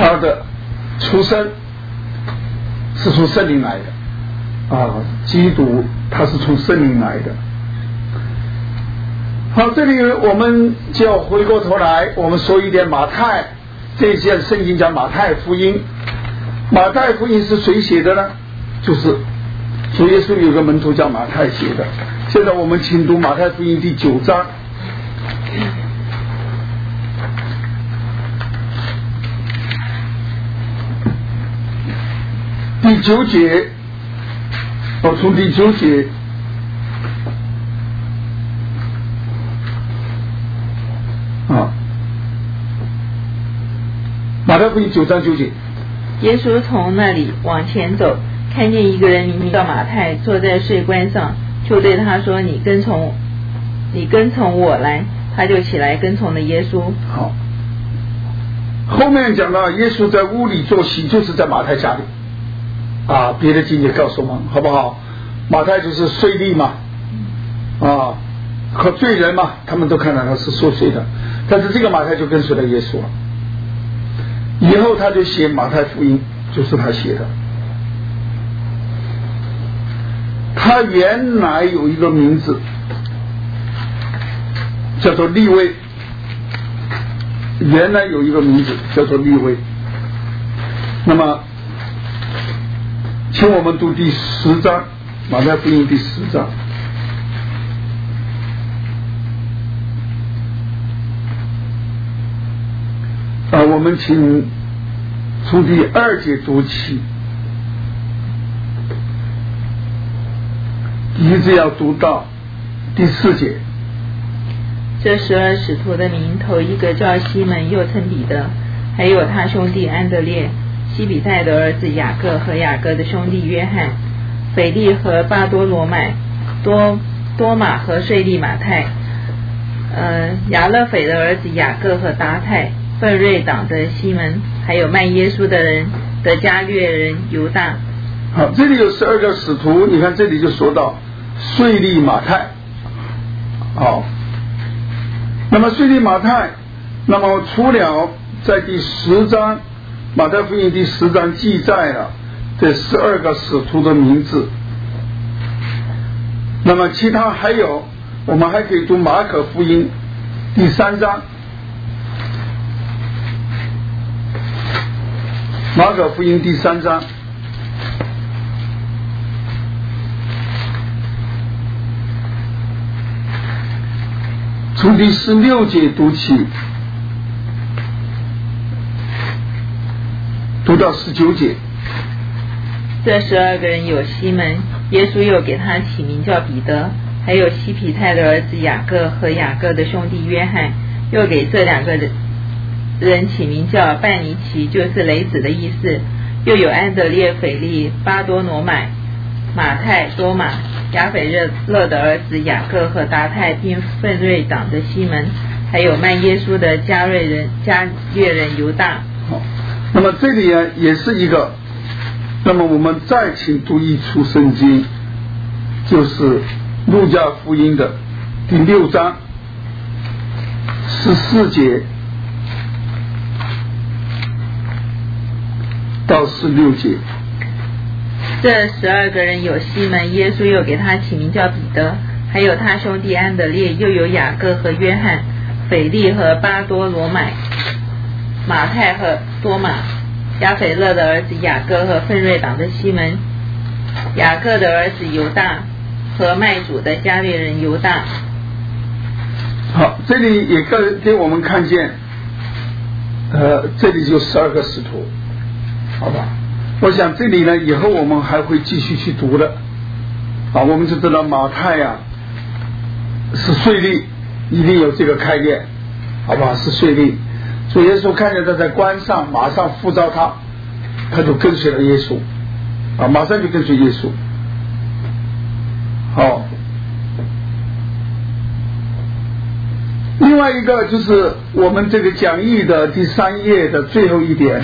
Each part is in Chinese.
他的出生是从圣灵来的啊，基督他是从圣灵来的。好，这里我们就要回过头来，我们说一点马太这件圣经讲马太福音。马太福音是谁写的呢？就是主耶稣有个门徒叫马太写的。现在我们请读马太福音第9章。第9节，从第9节马太福音9章9节。 耶稣从那里往前走，看见一个人名叫马太坐在税关上，就对他说：“你跟从我来。”他就起来跟从了耶稣。 好，后面讲到耶稣在屋里坐席，就是在马太家里啊。别的经节告诉我们，好不好？马太就是税吏嘛，啊，和罪人嘛，他们都看到他是受税的。但是这个马太就跟随了耶稣了。以后他就写马太福音，就是他写的。他原来有一个名字叫做利未，原来有一个名字叫做利未。那么请我们读第10章，马太福音第10章。我们请从第2节读起，一直要读到第4节。 这12使徒的名，头一个叫西门，又称彼得，还有他兄弟安德烈，西比泰的儿子雅各和雅各的兄弟约翰，腓力和巴多罗买，多马和税吏马太，亚勒斐的儿子雅各和达太，奋锐党的西门，还有卖耶稣的人的加略人犹大。 好，这里有12个使徒，你看这里就说到税吏马太。好，那么税吏马太，那么除了在第10章马太福音第10章记载了这12个使徒的名字，那么其他还有，我们还可以读马可福音第3章。马可福音第3章，从第16节读起，读到19节。 这12个人有西门，耶稣又给他起名叫彼得，还有西庇太的儿子雅各和雅各的兄弟约翰，又给这2个人起名叫拜尼奇，就是雷子的意思。又有安德烈、腓力、巴多罗买、马太、多马、亚斐勒的儿子雅各和达太，并奋锐党的西门，还有卖耶稣的加略人犹大。 好，那么这里也是一个，那么我们再请读一处圣经，就是路加福音的第6章14节到16节。 这12个人有西门，耶稣又给他起名叫彼得，还有他兄弟安德烈，又有雅各和约翰，腓力和巴多罗买，马太和多马，亚斐勒的儿子雅各和奋锐党的西门，雅各的儿子犹大和卖主的加略人犹大。 好，这里也给我们看见，这里就12个使徒，好吧？我想这里呢，以后我们还会继续去读的。啊，我们就知道马太是税吏，一定有这个概念，好吧？是税吏。主耶稣看见他在关上，马上呼召他，他就跟随了耶稣，啊，马上就跟随耶稣。好，另外一个就是我们这个讲义的第3页的最后一点。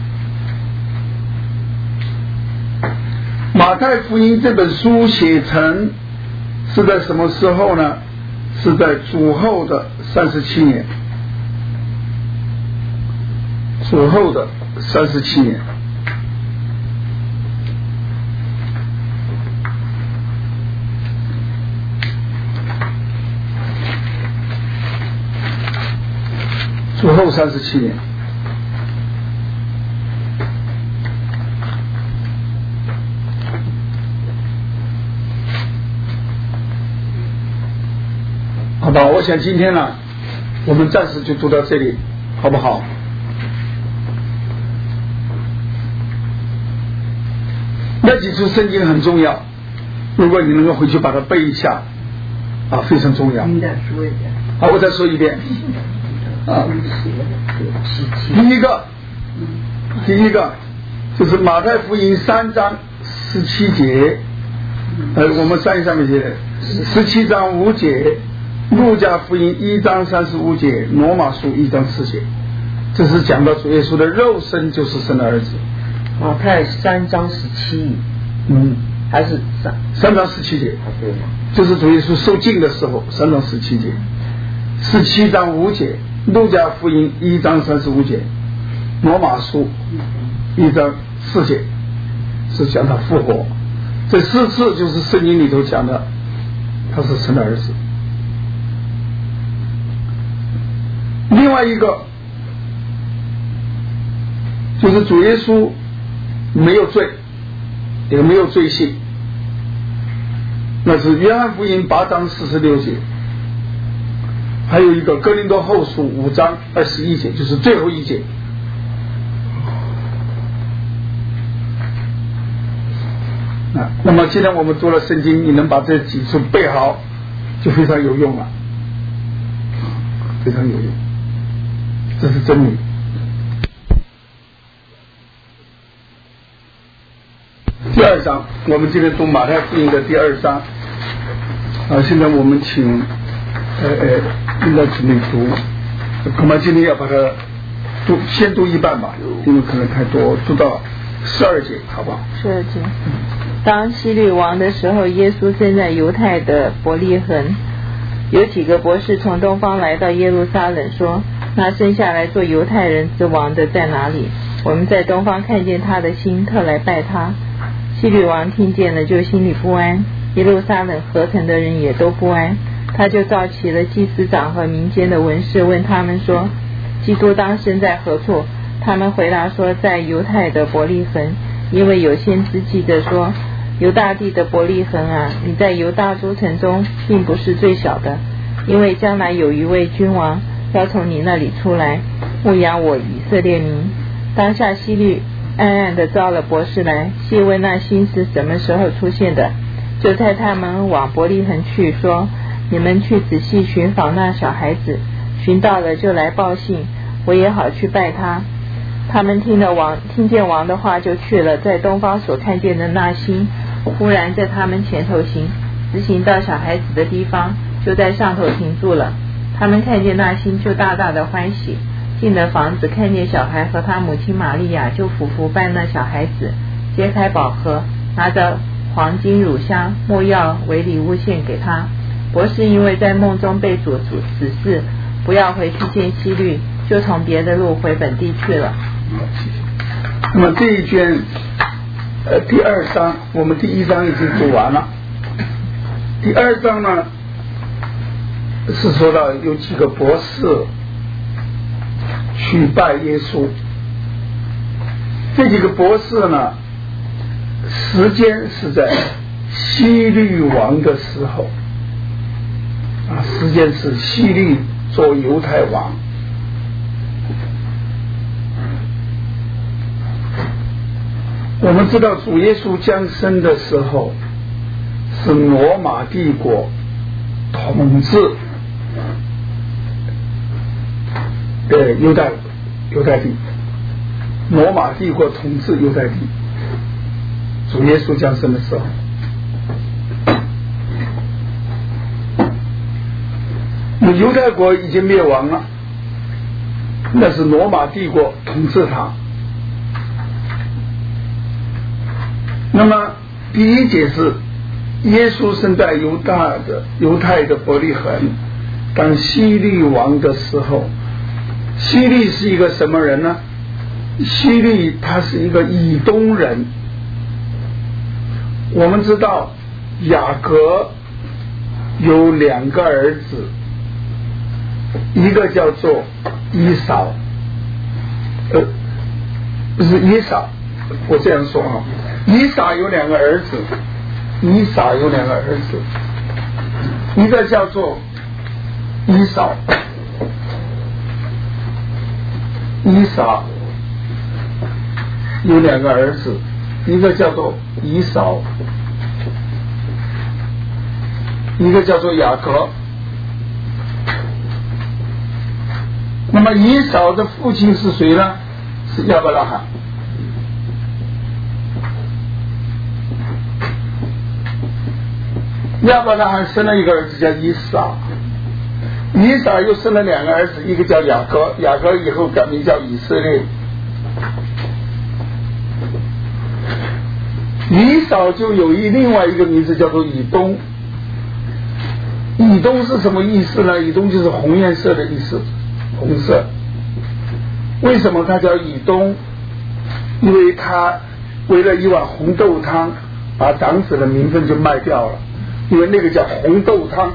马太福音这本书写成是在什么时候呢？是在主后的37年，主后的 37年。主后37年。好吧，我想今天呢，我们暂时就读到这里，好不好？那几处圣经很重要，如果你能够回去把它背一下，非常重要。好，我再说一遍。第一个就是马太福音3章17节，我们上面写的17章5节，路加福音1章35节，罗马书1章4节，这是讲到主耶稣的肉身就是神的儿子。 马太3章17，还是 3章17节，就是主耶稣受尽的时候，3章17节，17章5节，路加福音1章35节，罗马书1章4节，是讲他复活。这4次就是圣经里头讲的，他是神的儿子。另外一个就是主耶稣没有罪，也没有罪性，那是约翰福音8章46节，还有一个哥林多后书5章21节，就是最后一节。那么既然我们读了圣经，你能把这几处背好，就非常有用了，非常有用，这是真理。第2章，我们今天读马太福音的第2章。现在我们请应该准备读，恐怕今天要把它先读一半吧，因为可能太多，读到12节，好不好 ？12节。当希律王的时候，耶稣生在犹太的伯利恒。有几个博士从东方来到耶路撒冷，说：那生下来做犹太人之王的在哪里？我们在东方看见他的心，特来拜他。希律王听见了，就心里不安，耶路撒冷合城的人也都不安。他就召集了祭司长和民间的文士，问他们说：基督当生在何处？他们回答说：在犹太的伯利恒，因为有先知记着说：犹大地的伯利恒啊，你在犹大诸城中并不是最小的，因为将来有一位君王要从你那里出来，牧养我以色列民。当下希律暗暗地招了博士来，细问那星是什么时候出现的，就差他们往伯利恒去，说：你们去仔细寻访那小孩子，寻到了就来报信，我也好去拜他。他们听见王的话，就去了，在东方所看见的那星，忽然在他们前头行，直行到小孩子的地方，就在上头停住了。他们看见那星，就大大的欢喜。进了房子，看见小孩和他母亲玛利亚，就俯伏拜那小孩子，揭开宝盒，拿着黄金、乳香、没药为礼物献给他。博士因为在梦中被主指示不要回去见希律，就从别的路回本地去了。 那么这一卷第2章，我们第1章已经读完了。第2章呢，是说到有几个博士去拜耶稣。这几个博士呢，时间是在希律王的时候，时间是希律做犹太王。我们知道主耶稣降生的时候是罗马帝国统治犹太地，罗马帝国统治犹太地。主耶稣降生的时候，犹太国已经灭亡了，那是罗马帝国统治他。那么第一节是耶稣生在犹太的伯利恒，当希律王的时候。希律是一个什么人呢？ 希律他是一个以东人。我们知道雅各有2个儿子，一个叫做以扫，不是以扫，我这样说啊，以扫有2个儿子，以扫有2个儿子，一个叫做以扫，以扫有2个儿子，一个叫做以扫，一个叫做雅各。那么以扫的父亲是谁呢？是亚伯拉罕。亚伯拉罕生了一个儿子叫以撒，以撒又生了2个儿子，一个叫雅各，雅各以后改名叫以色列。以扫就有另外一个名字叫做以东。以东是什么意思呢？以东就是红颜色的意思，红色。为什么他叫以东？因为他为了一碗红豆汤把长子的名分就卖掉了，因为那个叫红豆汤。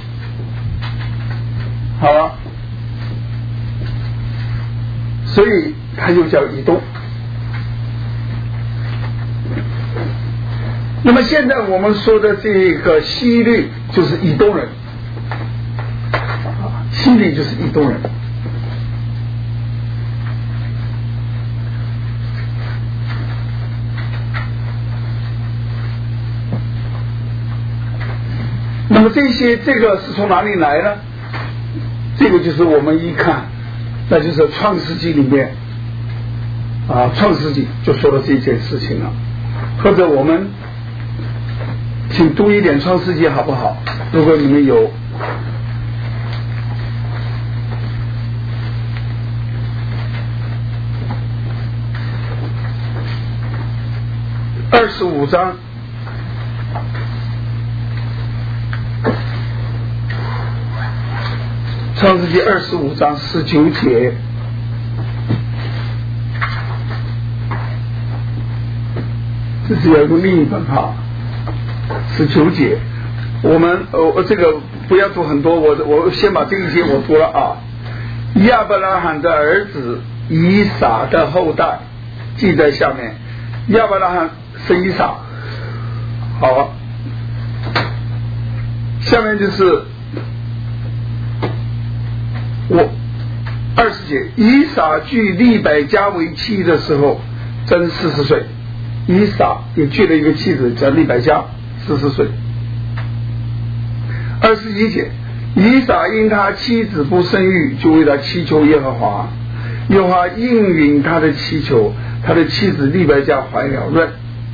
好了，所以他就叫以东。那么现在我们说的这个希律就是以东人，希律就是以东人。那么这个是从哪里来呢？这个就是我们一看，那就是创世纪里面创世纪就说了这件事情了。或者我们请读一点创世纪好不好？如果你们有25章。创世纪25章19节，这是有个另一本19节。我们这个不要读很多，我先把这一节我读了啊。亚伯拉罕的儿子以撒的后代记在下面，亚伯拉罕生以撒。好，下面就是20节，以撒娶利百加为妻的时候真40岁，以撒也娶了一个妻子叫利百加，40岁。21节，以撒因他妻子不生育，就为他祈求耶和华，耶和华应允他的祈求，他的妻子利百加怀了孕。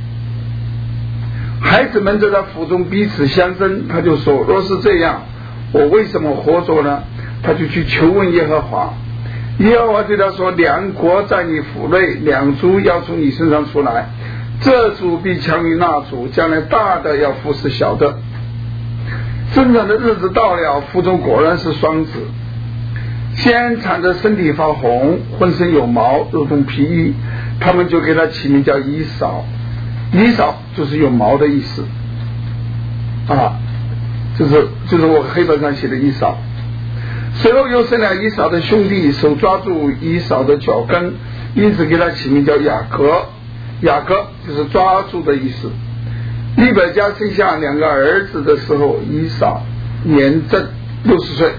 孩子们在他腹中彼此相争，他就说：若是这样，我为什么活着呢？他就去求问耶和华。耶和华对他说：两国在你腹内，两族要从你身上出来，这族必强于那族，将来大的要服侍小的。生产的日子到了，腹中果然是双子，先产的身体发红，浑身有毛，如同皮衣，他们就给他起名叫以扫。以扫就是有毛的意思就是我黑板上写的以扫。随后又生了以扫的兄弟，手抓住以扫的脚跟，因此给他起名叫雅各。雅各就是抓住的意思。利百加生下2个儿子的时候，以扫年正60岁。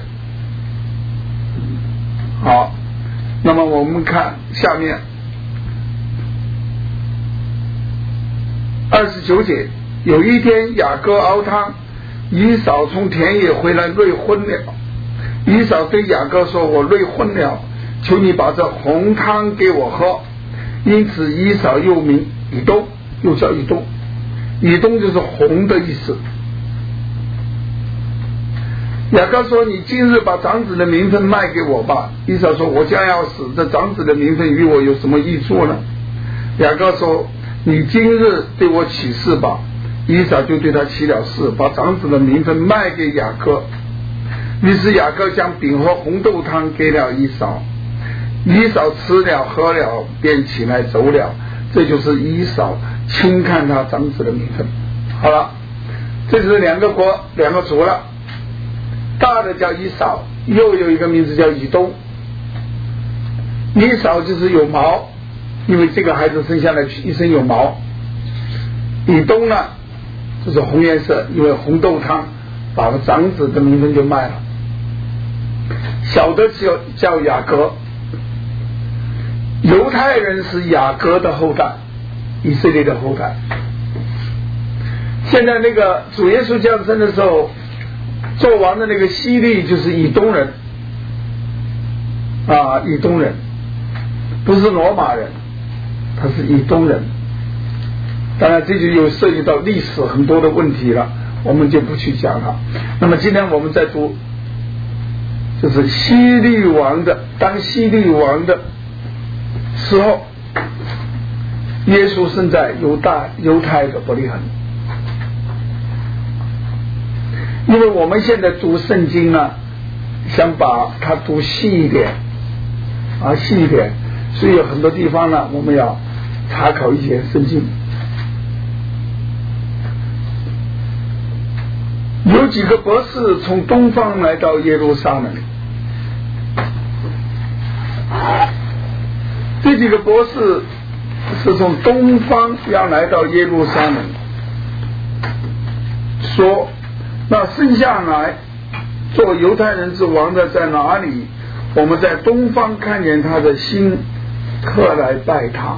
好，那么我们看下面29节，有一天雅各熬汤，以扫从田野回来，累昏了。以扫对雅各说：我累昏了，求你把这红汤给我喝。因此以扫又名以东，又叫以东。以东就是红的意思。雅各说：你今日把长子的名分卖给我吧。以扫说：我将要死，这长子的名分与我有什么益处呢？雅各说：你今日对我起誓吧。以扫就对他起了誓，把长子的名分卖给雅各。于是雅各将饼和红豆汤给了以扫。 以扫吃了喝了，便起来走了。这就是以扫轻看他长子的名分。好了，这是两个国两个族了。大的叫以扫，又有一个名字叫以东。以扫就是有毛，因为这个孩子生下来一身有毛。以东呢就是红颜色，因为红豆汤把长子的名分就卖了。小的叫雅各，犹太人是雅各的后代，以色列的后代。现在那个主耶稣降生的时候，做王的那个希律就是以东人啊，以东人不是罗马人，他是以东人。当然这就又涉及到历史很多的问题了，我们就不去讲了。那么今天我们在读就是希律王的，当希律王的时候，耶稣生在犹太的伯利恒。因为我们现在读圣经呢，想把它读细一点啊，细一点，所以有很多地方呢，我们要查考一些圣经。有几个博士从东方来到耶路撒冷，这几个博士是从东方要来到耶路撒冷，说那生下来做犹太人之王的在哪里？我们在东方看见他的心，特来拜他。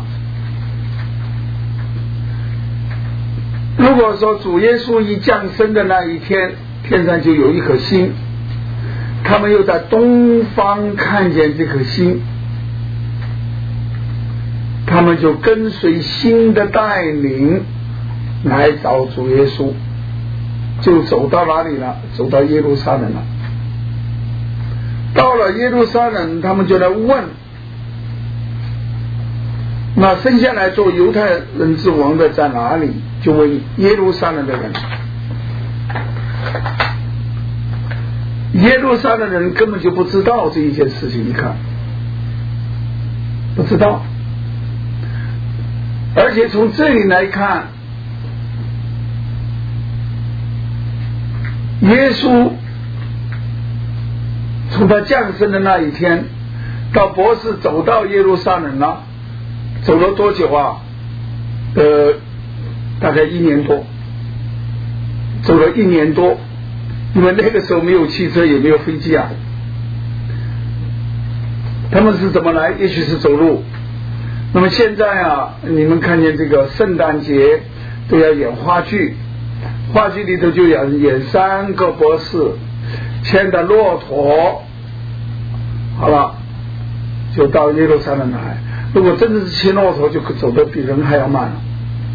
如果说主耶稣一降生的那一天，天上就有一颗星，他们又在东方看见这颗星，他们就跟随星的带领来找主耶稣，就走到哪里了？走到耶路撒冷了。到了耶路撒冷，他们就来问，那生下来做犹太人之王的在哪里？就问耶路撒冷的人。耶路撒冷的人根本就不知道这一件事情，你看不知道。而且从这里来看，耶稣从他降生的那一天到博士走到耶路撒冷了，走了多久啊？大概1年多，走了1年多，因为那个时候没有汽车也没有飞机啊。他们是怎么来？也许是走路。那么现在啊，你们看见这个圣诞节都要演话剧，话剧里头就要演3个博士牵着骆驼，好了，就到耶路撒冷来。如果真的是骑骆驼，就走得比人还要慢了。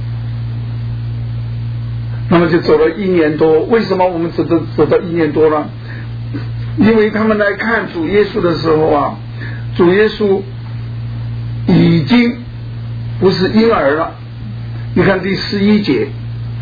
那么就走了1年多。为什么我们走到1年多呢？因为他们来看主耶稣的时候啊，主耶稣已经不是婴儿了。你看第11节，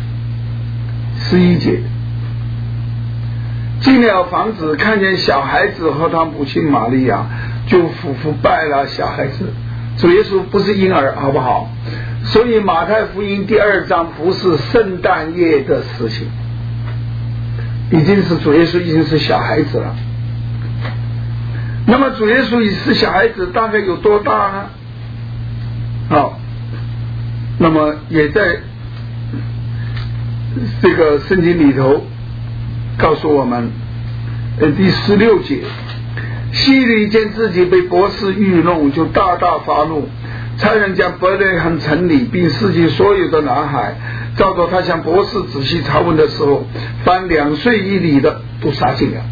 进了房子，看见小孩子和他母亲玛利亚，就俯伏拜了小孩子。主耶稣不是婴儿，好不好？所以马太福音第2章不是圣诞夜的事情，已经是主耶稣已经是小孩子了。那么主耶稣已是小孩子，大概有多大呢？好，那么也在这个圣经里头告诉我们，第16节，希律见自己被博士愚弄，就大大发怒，差人将伯利恒城里并市井所有的男孩，照着他向博士仔细查问的时候，凡2岁以里的都杀尽了。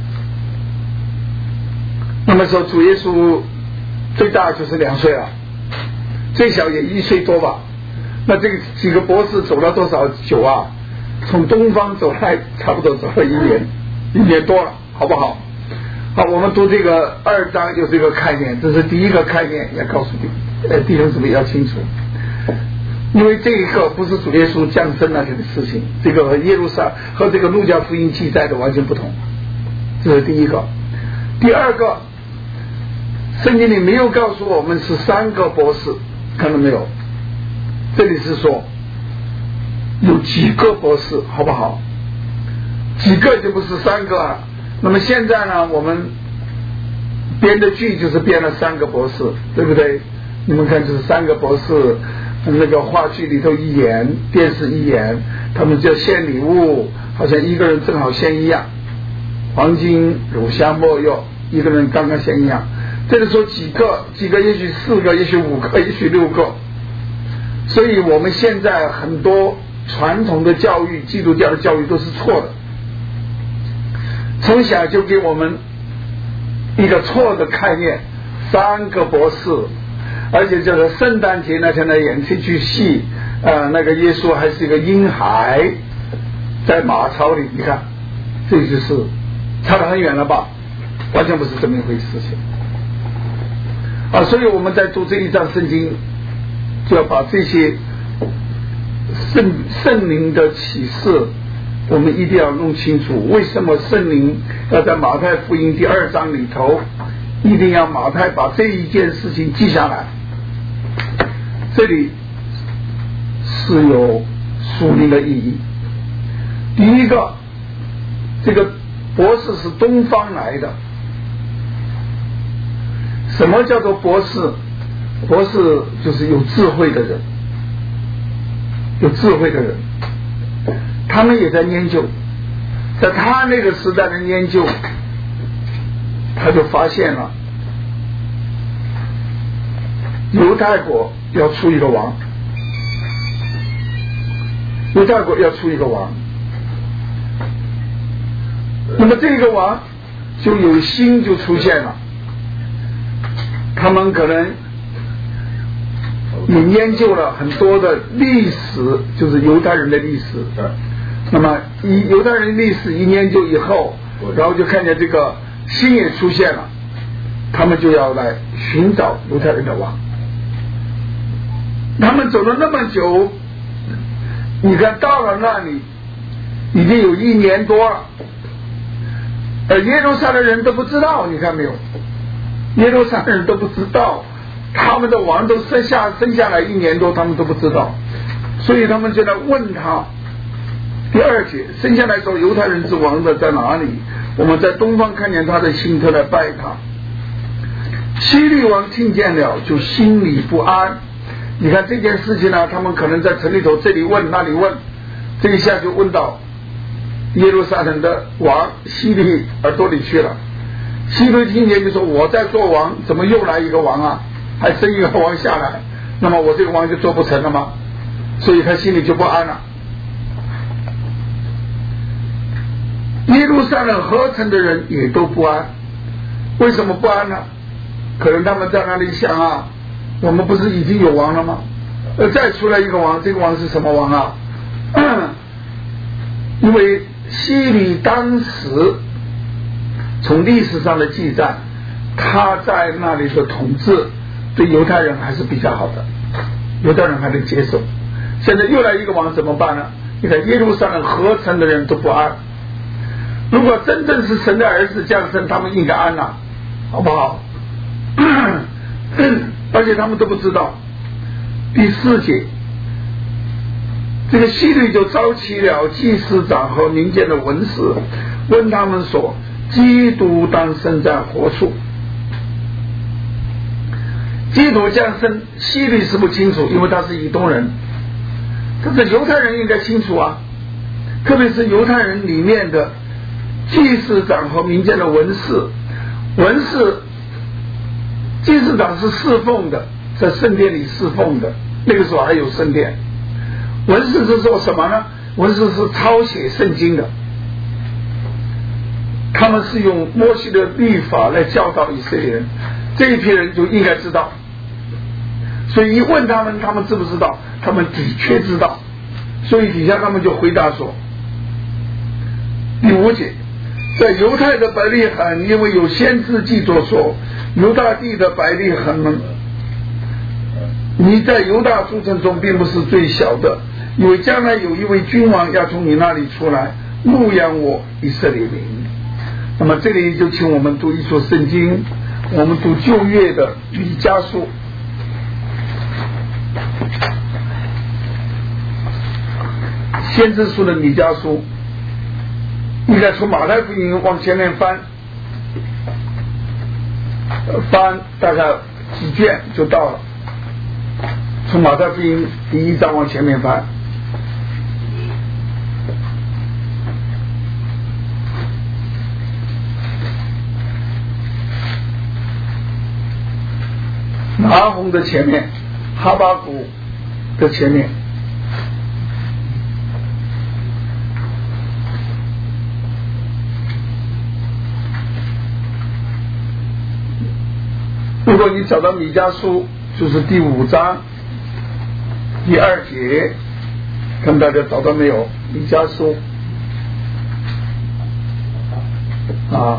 那么说主耶稣最大就是2岁了，最小也1岁多吧。那这个几个博士走了多少久啊？从东方走来，差不多走了1年多了，好不好？好，我们读这个2章有这个概念，这是第一个概念，要告诉弟兄姊妹要清楚。因为这一个不是主耶稣降生那天的事情，这个和耶路撒和这个路加福音记载的完全不同，这是第一个。第二个， 圣经里没有告诉我们是3个博士，看到没有？这里是说有几个博士，好不好？几个就不是3个了。那么现在呢，我们编的剧就是编了3个博士，对不对？你们看，就是3个博士，那个话剧里头一演，电视一演，他们就献礼物，好像一个人正好献1样，黄金、乳香、没药，一个人刚刚献1样。这里说几个，也许4个，也许5个，也许6个。所以我们现在很多传统的教育，基督教的教育都是错的，从小就给我们一个错的概念，3个博士，而且就是圣诞节那天来演这剧戏，那个耶稣还是一个婴孩在马槽里，你看，这就是差得很远了吧？完全不是这么一回事情啊！所以我们在读这一章圣经，就要把这些圣灵的启示，我们一定要弄清楚。为什么圣灵要在马太福音第2章里头，一定要马太把这一件事情记下来？这里是有属灵的意义。第一个，这个博士是东方来的。什么叫做博士？博士就是有智慧的人，有智慧的人，他们也在研究，在他那个时代的研究，他就发现了犹太国要出一个王，犹太国要出一个王，那么这个王就有心就出现了，他们可能也研究了很多的历史，就是犹太人的历史。那么犹太人历史一研究以后，然后就看见这个心也出现了，他们就要来寻找犹太人的王。他们走了那么久，你看到了那里已经有1年多了，耶路撒冷人都不知道，你看没有？耶路撒冷人都不知道，他们的王都生下来1年多，他们都不知道，所以他们就来问他。第2节，生下来说犹太人之王的在哪里？我们在东方看见他的心，特来拜他。希律王听见了，就心里不安。你看这件事情呢，他们可能在城里头这里问那里问，这一下就问到耶路撒冷的王希律耳朵里去了。希律听见就说：“我在做王，怎么又来一个王啊？还生一个王下来，那么我这个王就做不成了吗？”所以他心里就不安了。耶路撒冷合成的人也都不安，为什么不安呢？可能他们在那里想啊，我们不是已经有王了吗？再出来一个王，这个王是什么王啊？因为希律当时从历史上的记载，他在那里的统治对犹太人还是比较好的，犹太人还能接受。现在又来一个王怎么办呢？你看耶路撒冷合成的人都不安，如果真正是神的儿子降生，他们应该安了，好不好？而且他们都不知道。第4节，这个希律就召集了祭司长和民间的文士，问他们说：基督当生在何处？基督降生，希律是不清楚，因为他是以东人，可是犹太人应该清楚啊，特别是犹太人里面的祭司长和民间的文士。祭司长是侍奉的，在圣殿里侍奉的，那个时候还有圣殿。文士是做什么呢？文士是抄写圣经的，他们是用摩西的律法来教导以色列人，这一批人就应该知道。所以一问他们，他们知不知道？他们的确知道。所以底下他们就回答说：第5节，在犹太的百利罕，因为有先知记着说，犹大地的百利罕们，你在犹大诸城中并不是最小的，因为将来有一位君王要从你那里出来，牧养我以色列民。那么这里就请我们读一处圣经， 我们读旧约的弥迦书，先知书的弥迦书，应该从马太福音往前面翻大概几卷就到了，从马太福音第1章往前面翻。拿红的前面，哈巴谷的前面。如果你找到弥迦书，就是第5章第2节，看大家找到没有？弥迦书啊。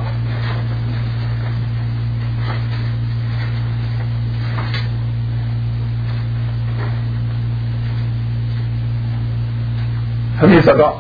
还没找到。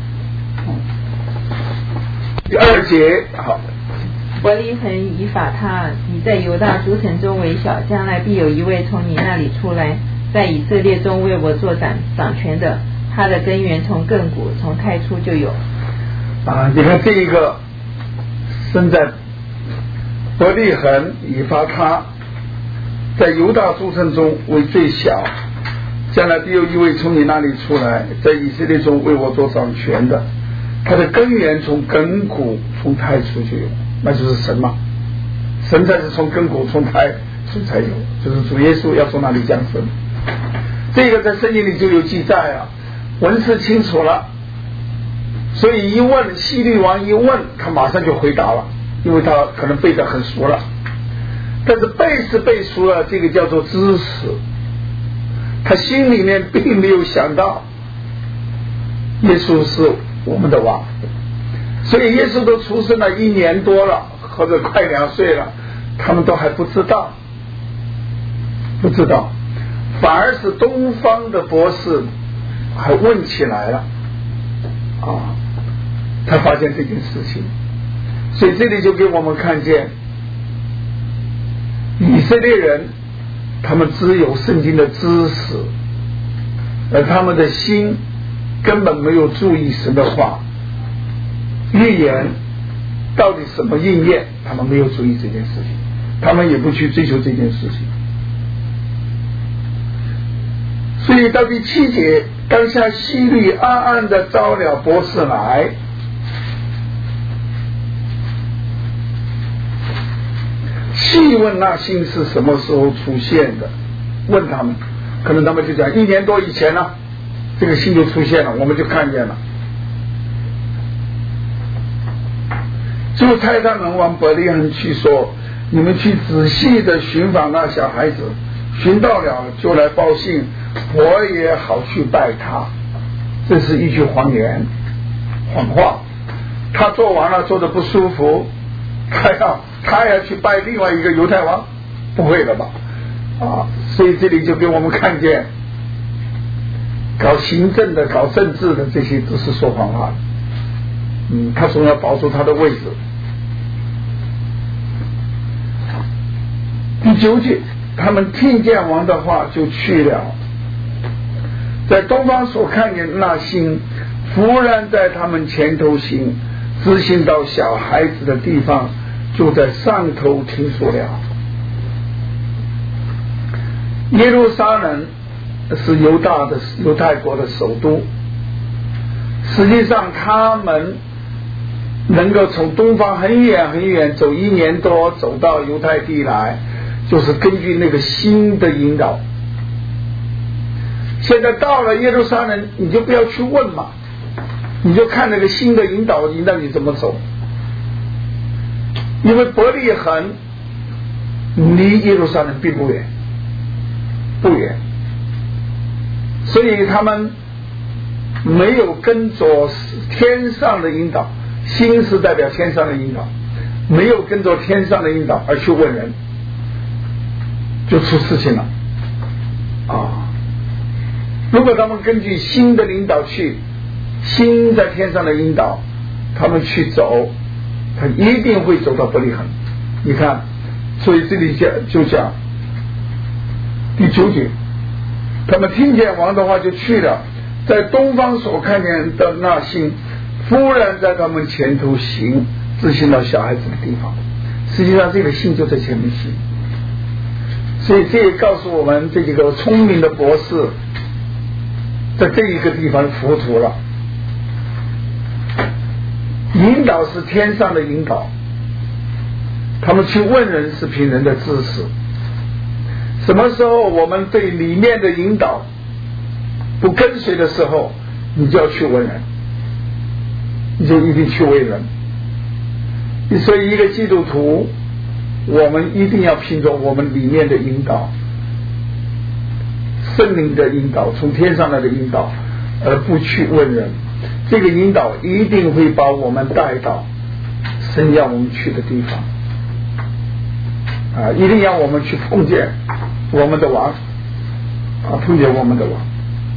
第2节，好。 伯利恒以法他，你在犹大诸城中为小，将来必有一位从你那里出来，在以色列中为我做掌权的，他的根源从亘古，从太初就有。 你看这一个生在伯利恒以法他，在犹大诸城中为最小，将来必有一位从你那里出来，在以色列中为我做掌权的，他的根源从亘古，从太初就有，那就是神嘛。神才是从亘古，从太初才有，就是主耶稣要从那里降生。这个在圣经里就有记载啊，文字清楚了。所以一问，希律王一问，他马上就回答了，因为他可能背得很熟了。但是背是背熟了，这个叫做知识。他心里面并没有想到耶稣是我们的王，所以耶稣都出生了1年多了，或者快2岁了，他们都还不知道，反而是东方的博士还问起来了啊，他发现这件事情。所以这里就给我们看见以色列人他们只有圣经的知识，而他们的心根本没有注意神的话，预言到底什么应验，他们没有注意这件事情，他们也不去追求这件事情。所以到第7节，当下希律暗暗的招了博士来，细问那星是什么时候出现的，问他们，可能他们就讲1年多以前呢，这个星就出现了，我们就看见了。就差他们往伯利恒去说，你们去仔细的寻访那小孩子，寻到了就来报信，我也好去拜他。这是一句谎言，谎话。他做完了，做得不舒服，他要去拜另外一个犹太王，不会了吧？所以这里就给我们看见，搞行政的、搞政治的，这些都是说谎话的。他总要保住他的位置。第9节，他们听见王的话就去了，在东方所看见那星，忽然在他们前头行，直行到小孩子的地方，就在上头听说了。耶路撒冷是犹太国的首都，实际上他们能够从东方很远很远走1年多走到犹太地来，就是根据那个星的引导。现在到了耶路撒冷，你就不要去问嘛，你就看那个星的引导你怎么走。因为伯利恒离耶路撒冷并不远，所以他们没有跟着天上的引导，星是代表天上的引导，没有跟着天上的引导而去问人，就出事情了如果他们根据星的领导去，星在天上的引导，他们去走，他一定会走到伯利恒。你看所以这里就讲第9节，他们听见王的话就去了，在东方所看见的那星忽然在他们前头行，直行到小孩子的地方。实际上这个星就在前面行，所以这也告诉我们，这几个聪明的博士在这一个地方糊涂了。引导是天上的引导，他们去问人是凭人的知识。什么时候我们对里面的引导不跟随的时候，你就要去问人，你就一定去问人。所以一个基督徒，我们一定要凭着我们里面的引导，圣灵的引导，从天上来的引导，而不去问人。这个引导一定会把我们带到神要我们去的地方一定要我们去碰见我们的王碰见我们的王。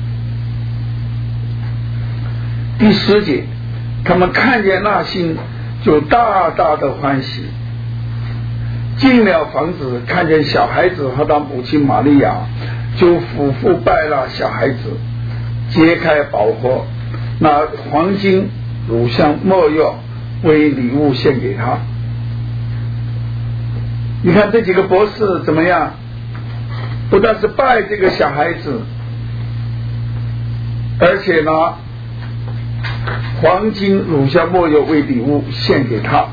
第10节，他们看见那星就大大的欢喜，进了房子，看见小孩子和他母亲玛利亚，就俯伏拜了小孩子，揭开宝盒，拿黄金、乳香、没药为礼物献给他。你看这几个博士怎么样？不但是拜这个小孩子，而且拿黄金、乳香、没药为礼物献给他。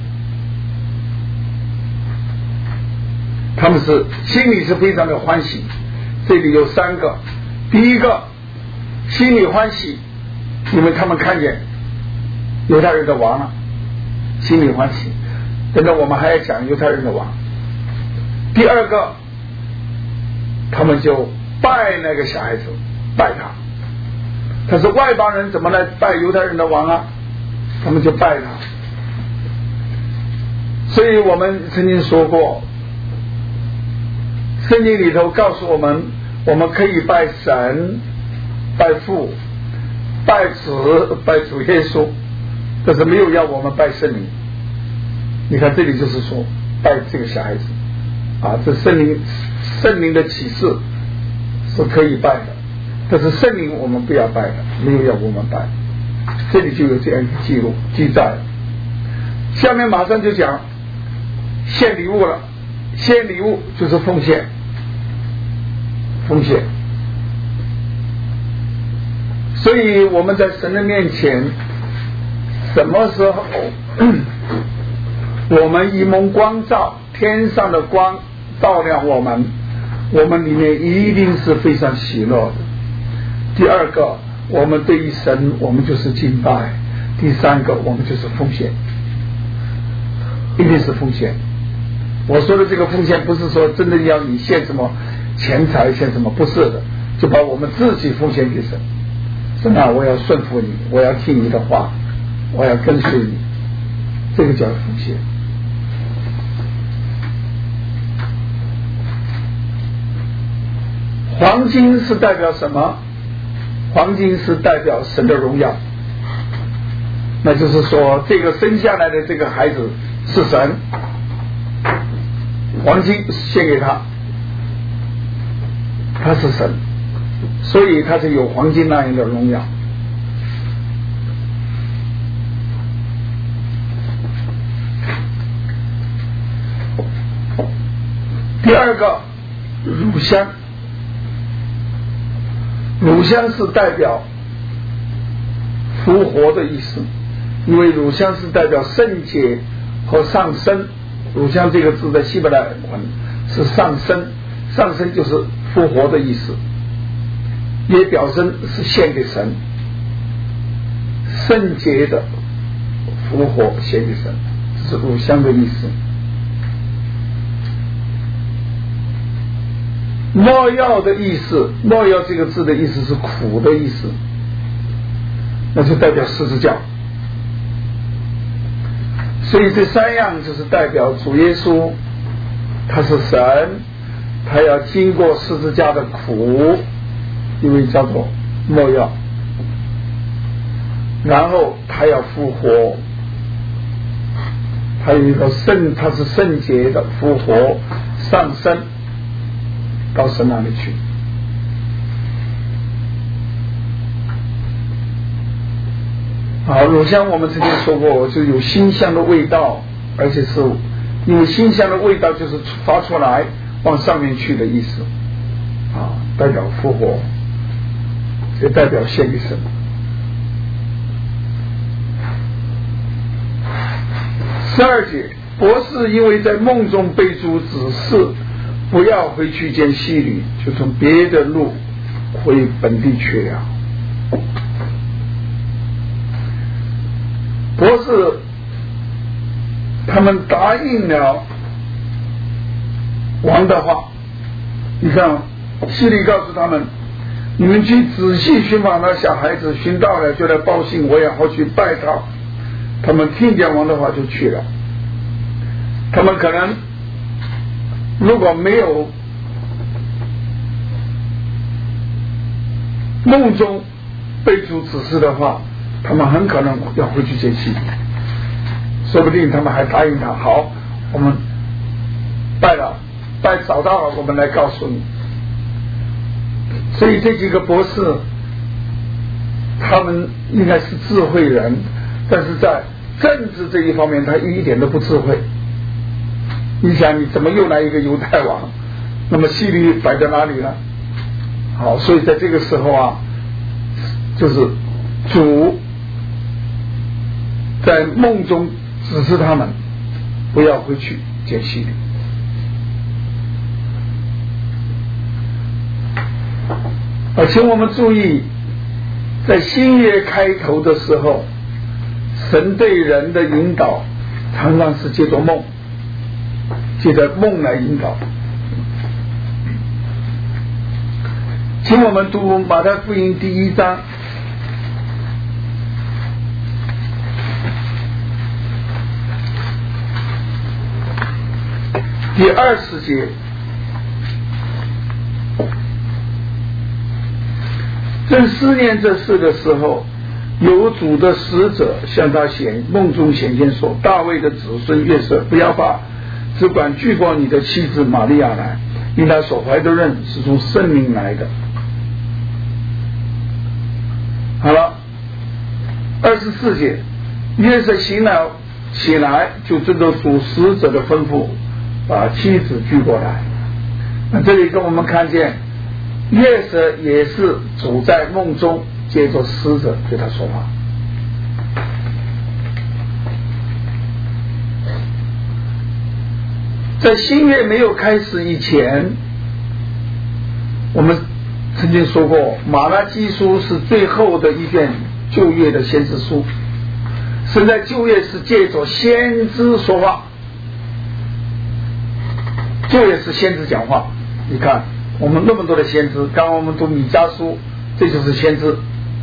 他们是心里是非常的欢喜。这里有3个，第一个心里欢喜，因为他们看见犹太人的王了，心里欢喜。等到我们还要讲犹太人的王。第二个，他们就拜那个小孩子，拜他。他是外邦人怎么来拜犹太人的王啊？他们就拜他。所以我们曾经说过，圣经里头告诉我们，我们可以拜神、拜父、拜子、拜主耶稣，可是没有要我们拜圣灵。你看这里就是说拜这个小孩子这圣灵的启示是可以拜的，但是圣灵我们不要拜的，没有要我们拜。这里就有这样一个记录记载。下面马上就讲献礼物了。献礼物就是奉献，奉献。所以我们在神的面前，什么时候我们一蒙光照，天上的光照亮我们，我们里面一定是非常喜乐的。第二个，我们对于神我们就是敬拜。第三个，我们就是奉献，一定是奉献。我说的这个奉献不是说真的要你献什么钱财献什么，不是的，就把我们自己奉献给神。神啊，我要顺服你，我要听你的话，我要跟随你，这个叫奉献。黄金是代表什么？黄金是代表神的荣耀，那就是说这个生下来的这个孩子是神，黄金献给他，他是神，所以他是有黄金那样的荣耀。第二个，乳香。乳香是代表复活的意思，因为乳香是代表圣洁和上升。乳香这个字在希伯来文是上升，上升就是复活的意思，也表征是献给神，圣洁的复活献给神，这是乳香的意思。没药的意思，没药这个字的意思是苦的意思，那就代表十字架。所以这3样就是代表主耶稣他是神，他要经过十字架的苦，因为叫做没药，然后他要复活， 还有一个他是圣洁的复活上升到神那里去。好，乳香我们之前说过，就有馨香的味道，而且是因为馨香的味道就是发出来往上面去的意思，代表复活，也代表献给神。12节，博士因为在梦中被主指示不要回去见希律，就从别的路回本地去了。博士他们答应了王的话，你看希律告诉他们，你们去仔细寻访那小孩子，寻到了就来报信，我也好去拜他。他们听见王的话就去了。他们可能如果没有梦中被主指示的话，他们很可能要回去见希律，说不定他们还答应他，好，我们拜找到了，我们来告诉你。所以这几个博士他们应该是智慧人，但是在政治这一方面他一点都不智慧。你想，你怎么又来一个犹太王？那么希律摆在哪里呢？好，所以在这个时候就是主在梦中指示他们不要回去见希律。请我们注意，在新约开头的时候，神对人的引导常常是借着梦，借着梦来引导。请我们读马太福音第1章第20节。正思念这事的时候，有主的使者向他梦中显现说，大卫的子孙约瑟，不要怕，只管聚过你的妻子玛利亚来，因他所怀的孕是从圣灵来的。好了，24节，约瑟醒来就遵照主使者的吩咐，把妻子聚过来。那这里跟我们看见约瑟也是主在梦中借着使者对他说话。在新约没有开始以前，我们曾经说过，马拉基书是最后的一卷旧约的先知书。神在旧约是借着先知说话，旧约是先知讲话。你看我们那么多的先知，刚刚我们读米迦书，这就是先知。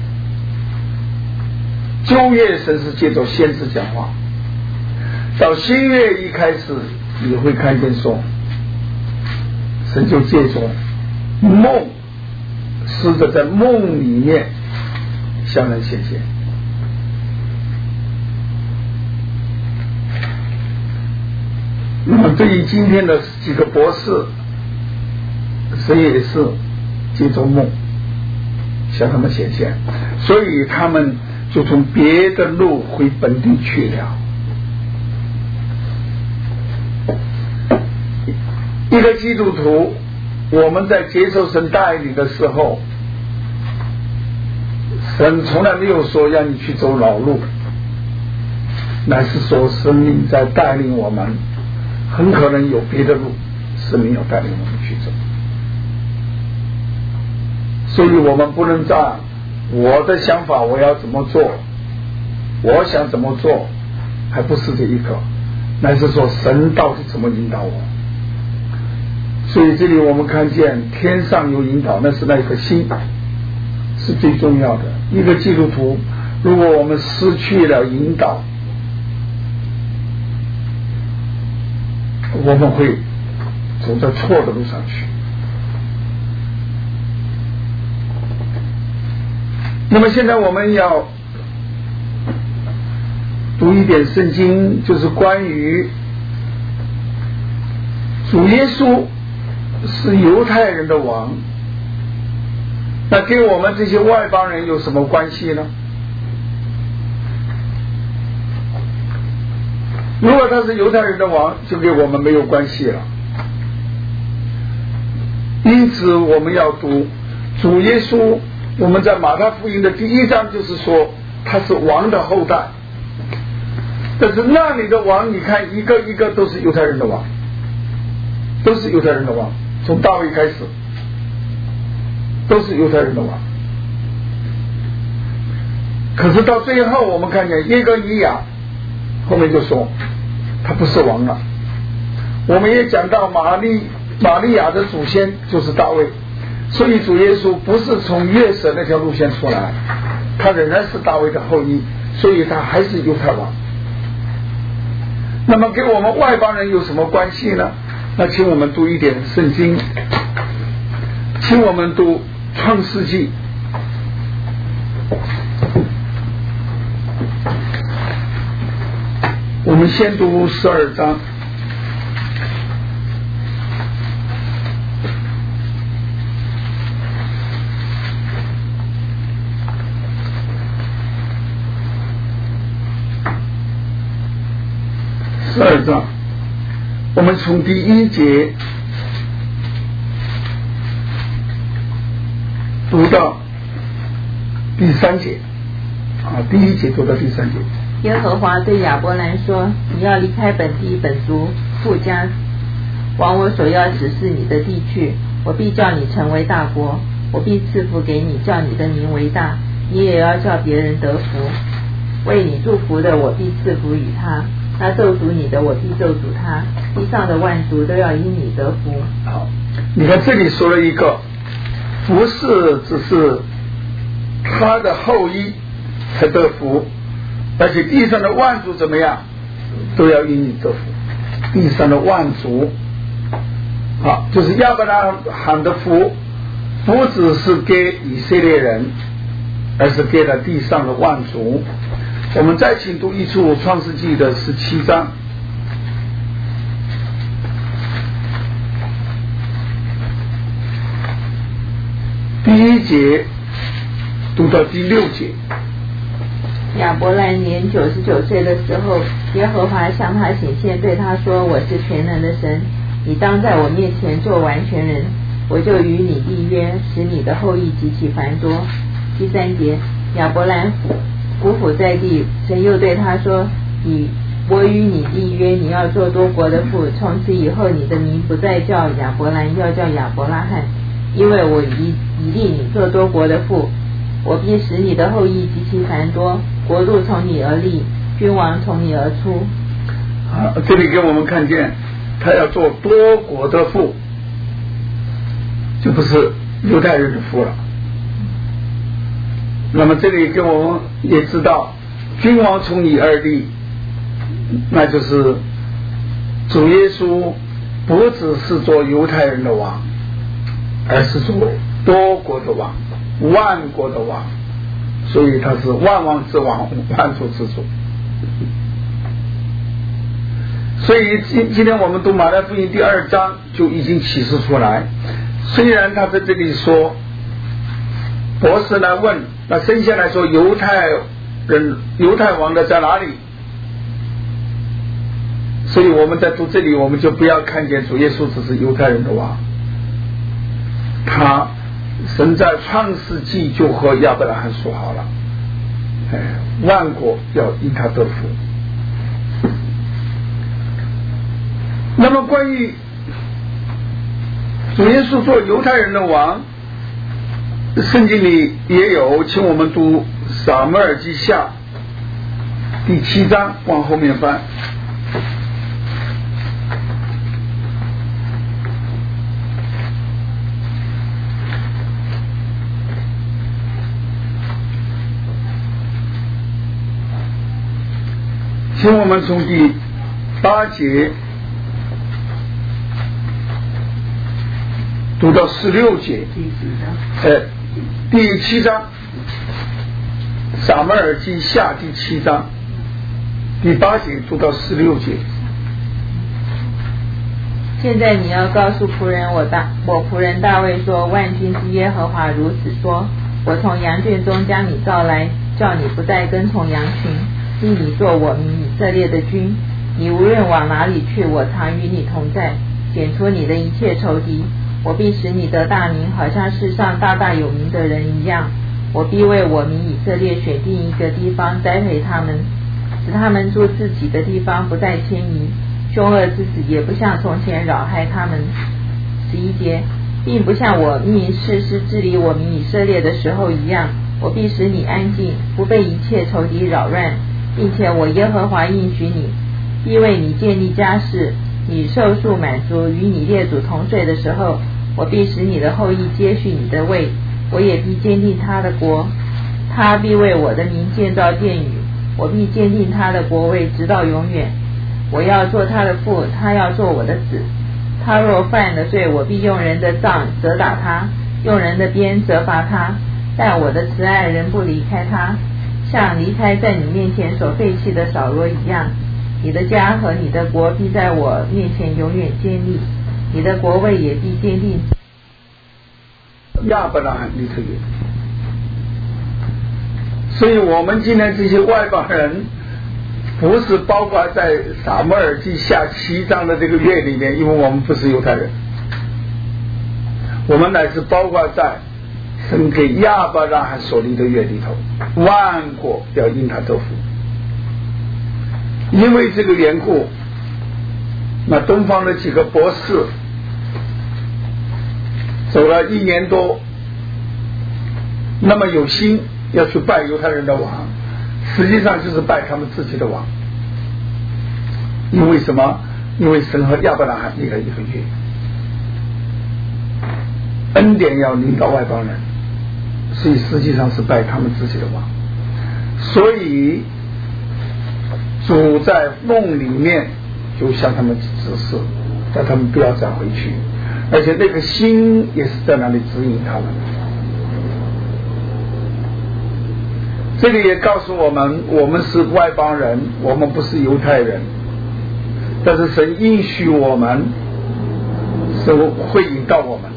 旧约神是借着先知讲话，到新约一开始你会看见说，神就借着梦，使者在梦里面向人显现。那么对于今天的几个博士，神也是借着梦向他们显现，所以他们就从别的路回本地去了。一个基督徒，我们在接受神带领的时候，神从来没有说让你去走老路，乃是说神灵在带领我们，很可能有别的路神灵要带领我们去走。所以我们不能在我的想法我要怎么做，我想怎么做，还不是这一个，乃是说神到底怎么引导我。所以这里我们看见天上有引导，那是那颗心是最重要的。一个基督徒，如果我们失去了引导，我们会走在错的路上去。那么现在我们要读一点圣经，就是关于主耶稣是犹太人的王，那跟我们这些外邦人有什么关系呢？如果他是犹太人的王，就跟我们没有关系了。因此我们要读主耶稣，我们在马太福音的第1章就是说他是王的后代，但是那里的王你看一个一个都是犹太人的王，都是犹太人的王，从大卫开始都是犹太人的王。可是到最后我们看见耶哥尼亚后面就说他不是王了。我们也讲到玛利亚的祖先就是大卫，所以主耶稣不是从约瑟那条路线出来，他仍然是大卫的后裔，所以他还是犹太王。那么跟我们外邦人有什么关系呢？那请我们读一点圣经，请我们读创世纪我们先读12章。12章，我们从第1节读到第3节，第1节读到第3节。 耶和华对亚伯兰说：“你要离开本地本族父家，往我所要指示你的地去。我必叫你成为大国，我必赐福给你，叫你的名为大。你也要叫别人得福。为你祝福的，我必赐福与他；那咒诅你的，我必咒诅他。地上的万族都要因你得福。” 好，你看这里说了一个，不是只是他的后裔才得福，而且地上的万族怎么样，都要因你得福。地上的万族，好，就是亚伯拉罕的福，不只是给以色列人，而是给了地上的万族。我们再请读一处创世纪的17章。第1节读到第6节。 亚伯兰年99岁的时候，耶和华向他显现，对他说：“我是全能的神，你当在我面前做完全人，我就与你立约，使你的后裔极其繁多。”第3节，亚伯兰匍匐在地，神又对他说：“我与你立约，你要做多国的父，从此以后你的名不再叫亚伯兰，要叫亚伯拉罕，因为我已立你做多国的父。我必使你的后裔极其繁多，国度从你而立，君王从你而出。” 这里给我们看见他要做多国的父，就不是犹太人的父了。那么这里给我们也知道，君王从你而立，那就是主耶稣不只是做犹太人的王，而是做多国的王，万国的王，所以他是万王之王，万主之主。所以今天我们读马太福音第2章就已经启示出来。虽然他在这里说，博士来问，那生下来说犹太王的在哪里？所以我们在读这里，我们就不要看见主耶稣只是犹太人的王，神在创世纪就和亚伯拉罕说好了，万国要因他得福。那么关于主耶稣做犹太人的王，圣经里也有，请我们读撒母耳记下第7章，往后面翻。请我们从第8节读到16节，第7章，撒母耳记下第7章。 第8节读到16节。 现在你要告诉仆人我仆人大卫说，万军之耶和华如此说，我从羊圈中将你召来，叫你不再跟从羊群，立你做我民以色列的君。你无论往哪里去，我常与你同在，剪除你的一切仇敌。我必使你得大名，好像世上大大有名的人一样。我必为我民以色列选定一个地方，栽培他们，使他们住自己的地方，不再迁移。凶恶之子也不像从前扰害他们。11节，并不像我命世师治理我民以色列的时候一样，我必使你安静，不被一切仇敌扰乱，并且我耶和华应许你，必为你建立家室。你寿数满足，与你列祖同睡的时候，我必使你的后裔接续你的位，我也必坚定他的国。他必为我的名建造殿宇，我必坚定他的国位直到永远。我要做他的父，他要做我的子。他若犯了罪，我必用人的杖责打他，用人的鞭责罚他，但我的慈爱仍不离开他，像离开在你面前所废弃的扫罗一样。你的家和你的国必在我面前永远坚立，你的国位也必坚定。 亚伯拉罕立特约。所以我们今天这些外邦人不是包括在撒母耳记下7章的这个约里面，因为我们不是犹太人，我们乃是包括在神给亚伯拉罕所立的约里头，万国要因他得福。因为这个缘故，那东方的几个博士走了1年多，那么有心要去拜犹太人的王，实际上就是拜他们自己的王。因为什么？因为神和亚伯拉罕立了一个约，恩典要临到外邦人，所以实际上是拜他们自己的王。所以主在梦里面就向他们指示，叫他们不要再回去，而且那个心也是在那里指引他们。这里也告诉我们，我们是外邦人，我们不是犹太人，但是神应许我们，神会引导我们，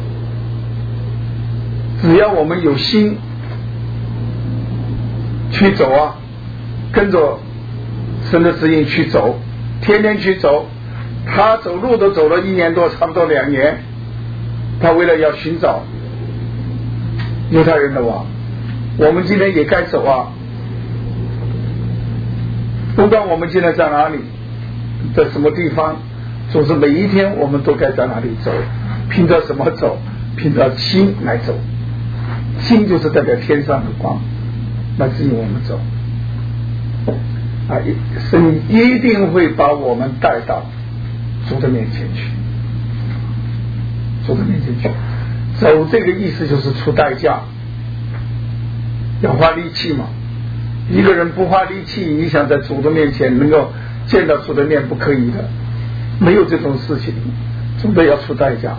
只要我们有心去走啊，跟着神的指引去走，天天去走。他走路都走了1年多，差不多2年，他为了要寻找犹太人的王。我们今天也该走啊，不管我们今天在哪里，在什么地方，总是每一天我们都该在哪里走，凭着什么走？凭着心来走。心就是代表天上的光，来指引我们走啊！神一定会把我们带到主的面前去，主的面前去走。这个意思就是出代价，要花力气嘛。一个人不花力气，你想在主的面前能够见到主的面，不可以的，没有这种事情，总得要出代价。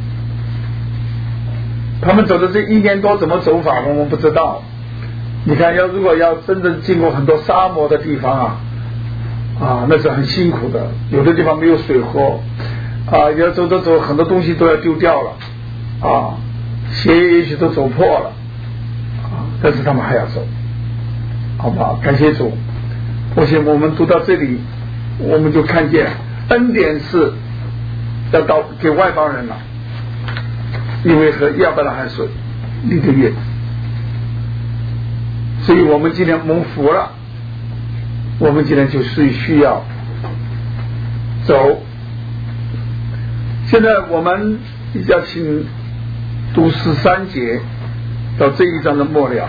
他们走的这1年多怎么走法，我们不知道。你看，如果要真正经过很多沙漠的地方啊，那是很辛苦的。有的地方没有水喝啊，要走很多东西都要丢掉了啊，鞋也许都走破了啊，但是他们还要走，好不好？感谢主。而且我们读到这里，我们就看见恩典是要到给外邦人了，因为和亚伯拉罕说立的约，所以我们今天蒙福了，我们今天就需要走。现在我们要请读13节到这一章的末了。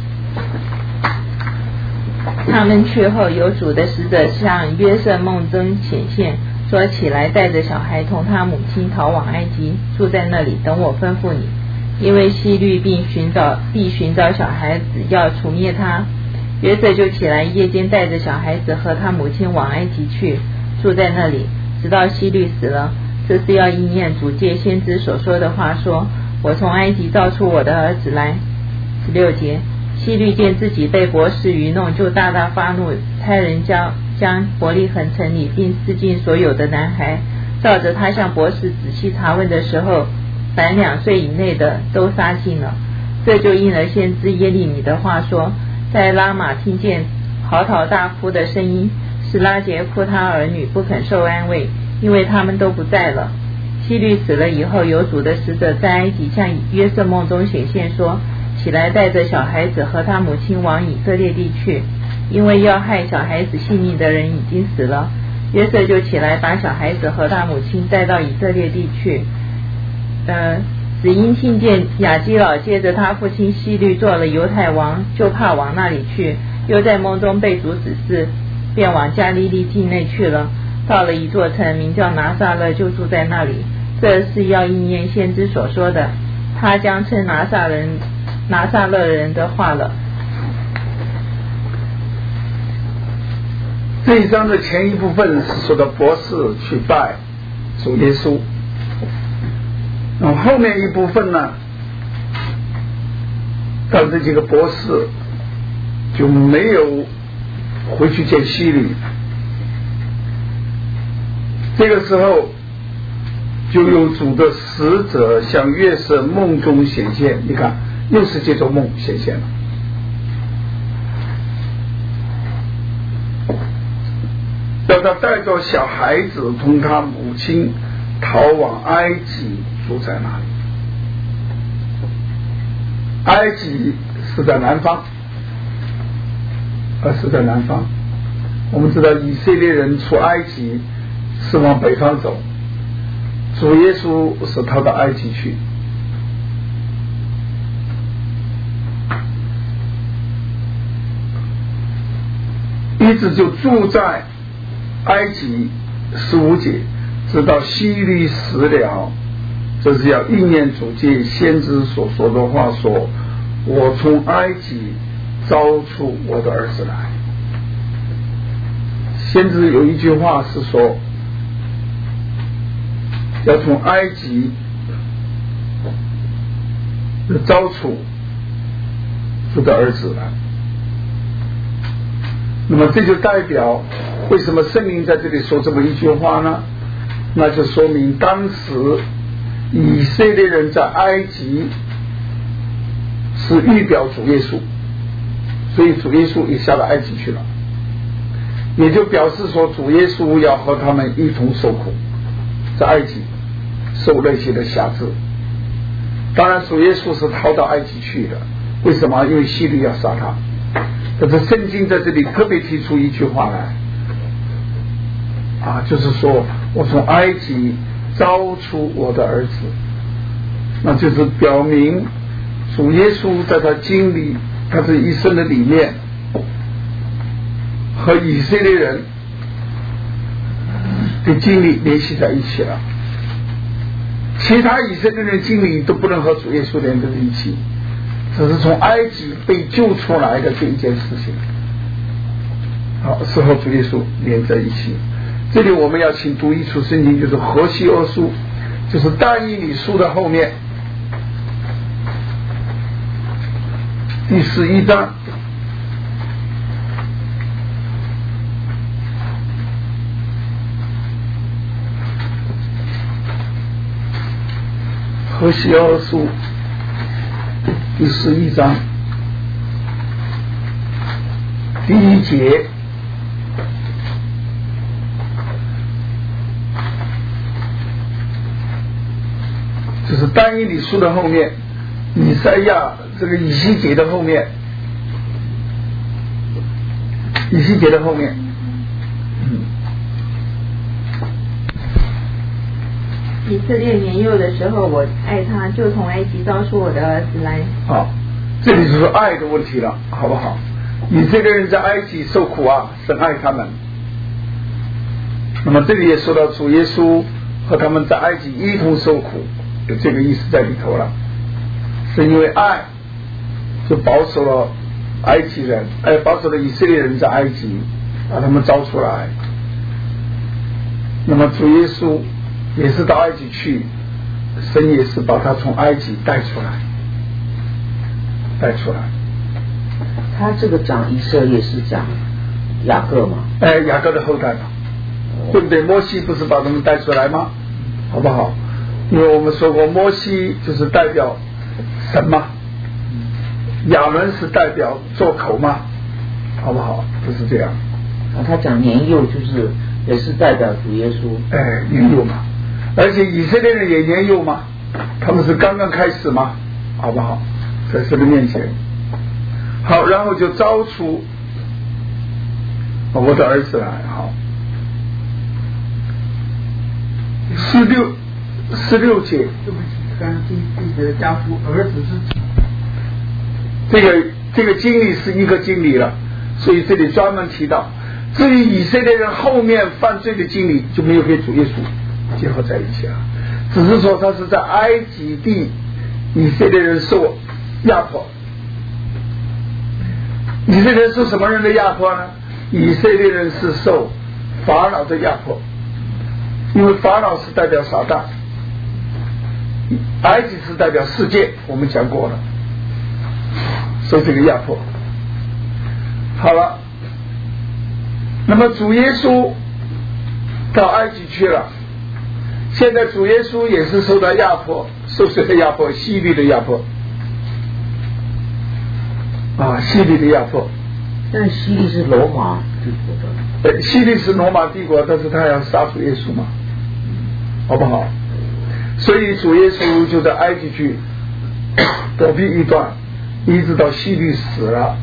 他们去后，有主的使者向约瑟梦中显现，说：起来，带着小孩同他母亲逃往埃及，住在那里，等我吩咐你。因为希律必寻找小孩子，要除灭他。约瑟就起来，夜间带着小孩子和他母亲往埃及去，住在那里，直到希律死了。这是要应验主借先知所说的话，说：我从埃及造出我的儿子来。16节，希律见自己被博士愚弄，就大大发怒，差人将伯利恒城里并四境所有的男孩，照着他向博士仔细查问的时候，凡2岁以内的都杀尽了。这就应了先知耶利米的话说，在拉玛听见嚎啕大哭的声音，是拉结哭他儿女不肯受安慰，因为他们都不在了。希律死了以后，有主的使者在埃及向约瑟梦中显现说，起来带着小孩子和他母亲往以色列地去，因为要害小孩子性命的人已经死了。约瑟就起来把小孩子和他母亲带到以色列地去。只因听见亚基老接着他父亲希律做了犹太王，就怕往那里去，又在梦中被主指示，便往加利利境内去了。到了一座城名叫拿撒勒，就住在那里。这是要应验先知所说的，他将称拿撒勒人的话了。 这一章的前一部分是说的博士去拜主耶稣，然后后面一部分呢，当这几个博士就没有回去见希律，这个时候就有主的使者向约瑟梦中显现，你看又是借着梦显现了，要他带着小孩子同他母亲逃往埃及，住在那里。埃及是在南方，是在南方。我们知道以色列人出埃及是往北方走，主耶稣是逃到埃及去。一直就住在埃及15节，直到希律死了，这是要应验主借先知所说的话，说我从埃及招出我的儿子来。先知有一句话是说，要从埃及招出主的儿子来。那么这就代表为什么圣灵在这里说这么一句话呢？那就说明当时以色列人在埃及是预表主耶稣，所以主耶稣也下到埃及去了，也就表示说主耶稣要和他们一同受苦，在埃及受那些的辖制。当然主耶稣是逃到埃及去的，为什么？因为希律要杀他。但是圣经在这里特别提出一句话来就是说我从埃及招出我的儿子，那就是表明主耶稣在他经历他这一生的里面和以色列人的经历联系在一起了，其他以色列人经历都不能和主耶稣连在一起，只是从埃及被救出来的这一件事情是和主耶稣连在一起。这里我们要请读一处圣经，就是何西阿书，就是但以理书的后面第11章。何西阿书第11章第1节，就是但以理书的后面，以赛亚这个以西结的后面，以西结的后面， 以色列年幼的时候，我爱他，就从埃及招出我的儿子来。 这里就是爱的问题了，好不好？以色列人在埃及受苦神爱他们。那么这里也说到主耶稣和他们在埃及一同受苦，有这个意思在里头了。是因为爱，就保守了埃及人，保守了以色列人在埃及，把他们招出来。那么主耶稣也是到埃及去，神也是把他从埃及带出来。 他这个讲以色列是讲雅各嘛， 雅各的后代嘛，对不对？摩西不是把他们带出来吗？好不好？因为我们说过，摩西就是代表神嘛，亚伦是代表做口嘛，好不好？就是这样。 他讲年幼就是也是代表主耶稣， 年幼嘛，而且以色列人也年幼嘛，他们是刚刚开始嘛，好不好？在神的面前，好，然后就招出我的儿子来，好，16节， 对不起，刚刚第的家父儿子是这个经历是一个经历了，所以这里专门提到。至于以色列人后面犯罪的经历，就没有跟主耶稣结合在一起了，只是说他是在埃及地，以色列人受压迫。以色列人受什么人的压迫呢？以色列人是受法老的压迫，因为法老是代表撒旦，埃及是代表世界，我们讲过了，受这个压迫。好了，那么主耶稣到埃及去了，现在主耶稣也是受到压迫，受谁的压迫？希律的压迫啊，希律的压迫。 但希律是罗马帝国的， 希律是罗马帝国，但是他要杀主耶稣嘛，好不好？所以主耶稣就在埃及去躲避一段，一直到希律死了。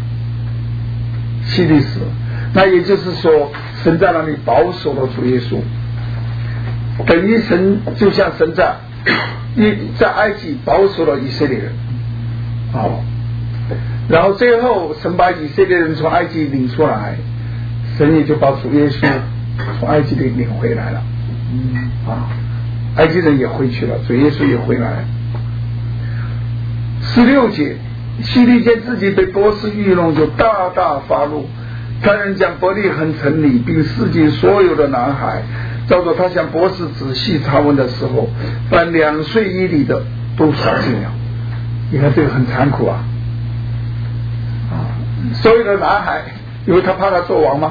希律死了，那也就是说，神在那里保守了主耶稣，等于神就像神在埃及保守了以色列人，好，然后最后神把以色列人从埃及领出来，神也就把主耶稣从埃及里领回来了，埃及人也回去了，主耶稣也回来了。16节，希律见自己被波斯愚弄，就大大发怒，他人将伯利恒城里并四境所有的男孩，照着他向波斯仔细查问的时候，凡2岁以里的都杀尽了。你看这个很残酷啊！所有的男孩，因为他怕他做王吗？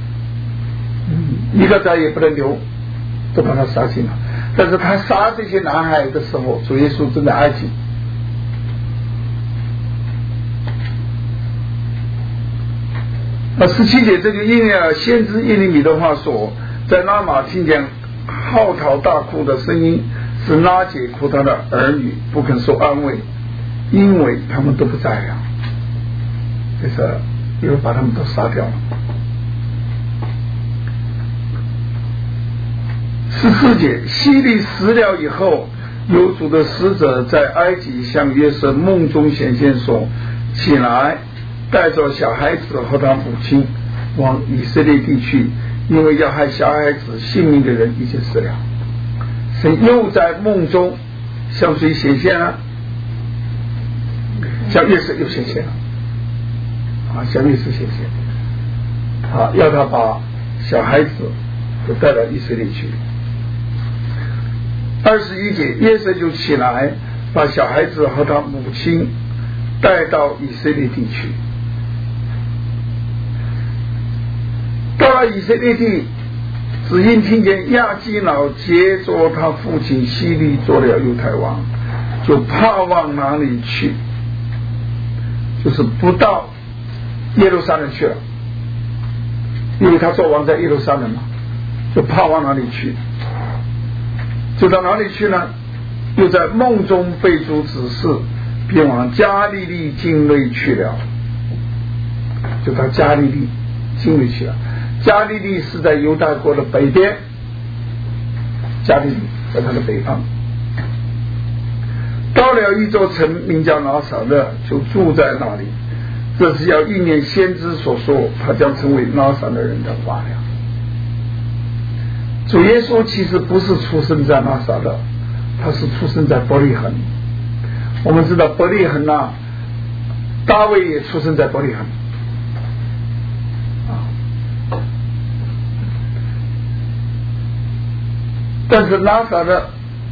一个仔也不能留，都把他杀尽了。但是他杀这些男孩的时候，主耶稣正在埃及。17节，这就应验了先知耶利米的话说，在拉玛听见嚎啕大哭的声音，是拉结哭他的儿女不肯受安慰，因为他们都不在了，就是因为把他们都杀掉了。14节，希律死了以后，有主的使者在埃及向约瑟梦中显现说，起来，带着小孩子和他母亲往以色列地去，因为要害小孩子性命的人已经死了。神又在梦中向谁显现了？向约瑟又显现了，向约瑟显现，要他把小孩子都带到以色列去。21节，约瑟就起来，把小孩子和他母亲带到以色列地去。到了以色列地，只因听见亚基老接着他父亲希律做了犹太王，就怕往哪里去，就是不到耶路撒冷去了，因为他做王在耶路撒冷嘛，就怕往哪里去，就到哪里去呢？又在梦中被主指示，便往加利利境内去了，就到加利利境内去了。加利利是在犹大国的北边，加利利在它的北方。到了一座城名叫拿撒勒，就住在那里。这是要应验先知所说，他将成为拿撒勒人的话了。主耶稣其实不是出生在拿撒勒，他是出生在伯利恒。我们知道伯利恒大卫也出生在伯利恒。但是拿撒勒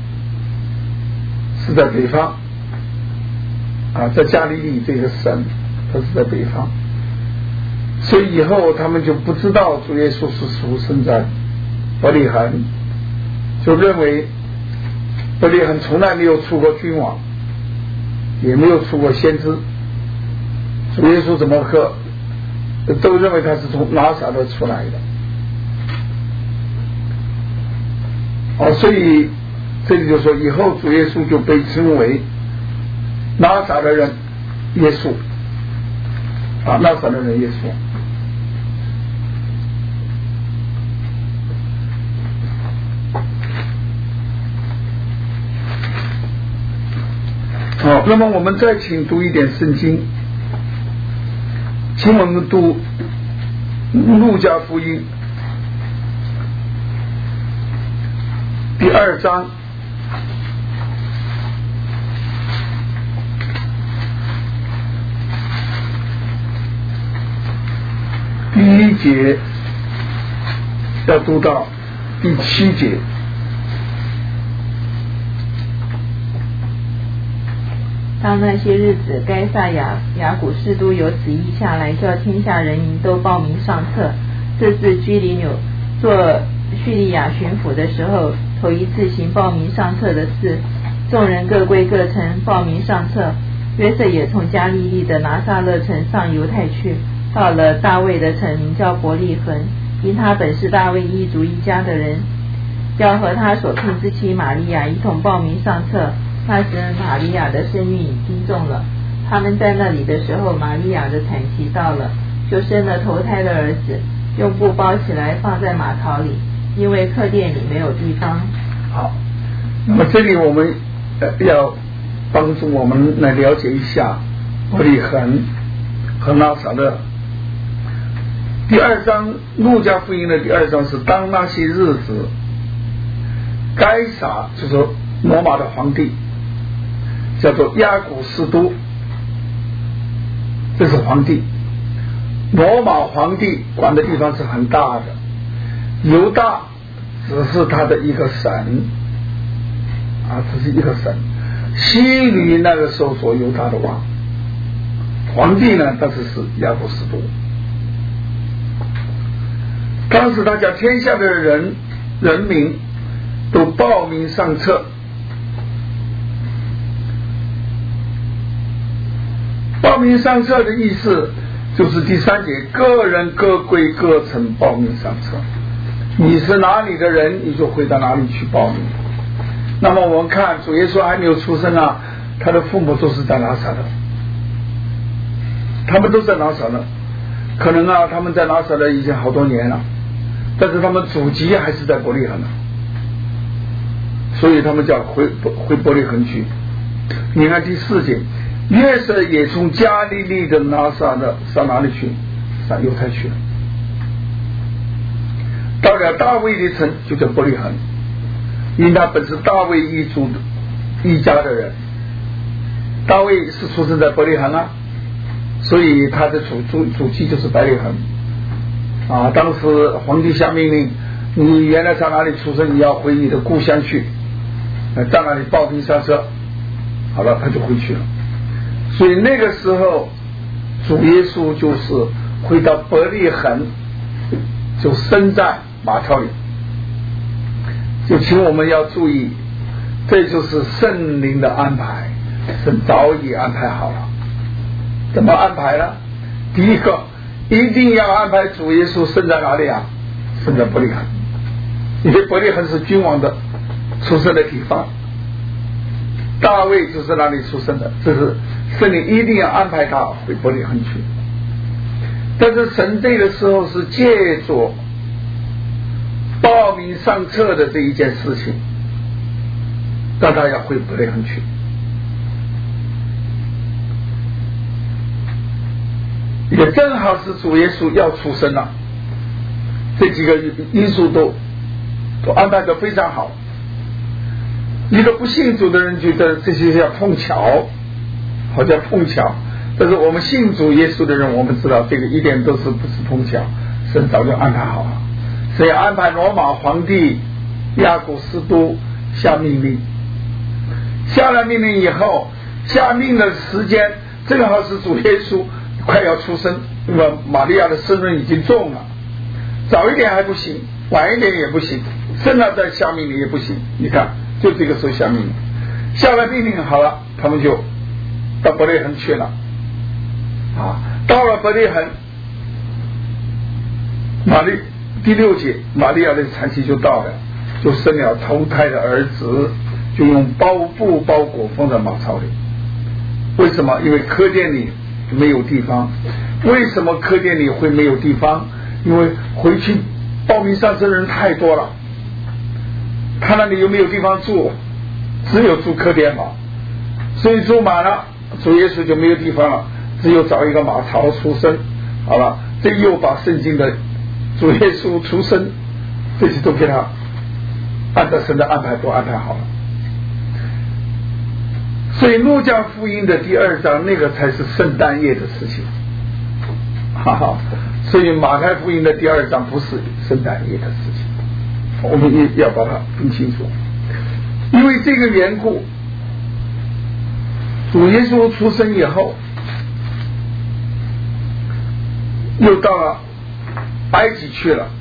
是在北方，在加利利这个省，它是在北方。 所以以后他们就不知道主耶稣是出生在伯利恒，就认为伯利恒从来没有出过君王，也没有出过先知，主耶稣怎么都认为他是从拿撒勒出来的。所以这里就说以后主耶稣就被称为拿撒勒人耶稣拿撒勒人耶稣。好，那么我们再请读一点圣经，请我们读路加福音第2章第1节要读到第7节。 当那些日子，该撒雅古士都有旨意下来，叫天下人民都报名上册。这是居里纽做叙利亚巡抚的时候，头一次行报名上册的事。众人各归各城，报名上册。约瑟也从加利利的拿撒勒城上犹太去，到了大卫的城，名叫伯利恒，因他本是大卫一族一家的人，要和他所聘之妻玛利亚一同报名上册。那时玛利亚的身孕已经重了，他们在那里的时候，玛利亚的产期到了，就生了头胎的儿子，用布包起来放在马槽里，因为客店里没有地方。 好，那么这里我们要帮助我们来了解一下伯利恒和拿撒勒。第2章路加福音的第2章是当那些日子，该撒就是罗马的皇帝叫做亚古斯都，这是皇帝。罗马皇帝管的地方是很大的，犹大只是他的一个省只是一个省。希律那个时候所犹大的王，皇帝呢但是亚古斯都。当时他叫天下的人民都报名上册。报名上册的意思就是第3节，个人各归各城报名上册。你是哪里的人，你就回到哪里去报名。那么我们看主耶稣还没有出生他的父母都是在拿撒勒，他们都在拿撒勒，可能他们在拿撒勒已经好多年了，但是他们祖籍还是在伯利恒所以他们叫回伯利恒去。你看第4节，约瑟也从加利利的拿撒勒上哪里去？上犹太去了。到了大卫的城，就叫伯利恒，因为他本是大卫一族一家的人。大卫是出生在伯利恒所以他的祖籍就是伯利恒当时皇帝下命令，你原来在哪里出生，你要回你的故乡去，在那里报名上册。好了，他就回去了。所以那个时候主耶稣就是回到伯利恒，就生在马槽里。就请我们要注意，这就是圣灵的安排，神早已安排好了。怎么安排呢？第一个，一定要安排主耶稣生在哪里生在伯利恒，因为伯利恒是君王的出生的地方，大卫就是那里出生的，这是圣灵一定要安排他回伯利恒去。但是神这个时候是借着报名上册的这一件事情，让他要回伯利恒去。也正好是主耶稣要出生了，这几个因素都安排得非常好。一个不信主的人觉得这些叫碰巧，好像碰巧，但是我们信主耶稣的人，我们知道这个一点都是不是碰巧，神早就安排好了。所以安排罗马皇帝亚古斯都下命令，下了命令以后，下命的时间正好是主耶稣快要出生， 那么玛利亚的身份已经重了，早一点还不行，晚一点也不行，生了再下命令也不行。你看，就这个时候下命令，下了命令好了，他们就到伯利恒去了。到了伯利恒，第6节，玛利亚的产期就到了，就生了头胎的儿子，就用布包裹放在马槽里。为什么？因为客店里没有地方。为什么客店里会没有地方？因为回去报名上车的人太多了，他那里又没有地方住，只有住客店嘛，所以住满了，主耶稣就没有地方了，只有找一个马槽出生。好了，这又把圣经的主耶稣出生这些都给他按照神的安排都安排好了。所以路加福音的第2章那个才是圣诞夜的事情，所以马太福音的第2章不是圣诞夜的事情，我们也要把它分清楚。因为这个缘故，主耶稣出生以后，又到了埃及去了，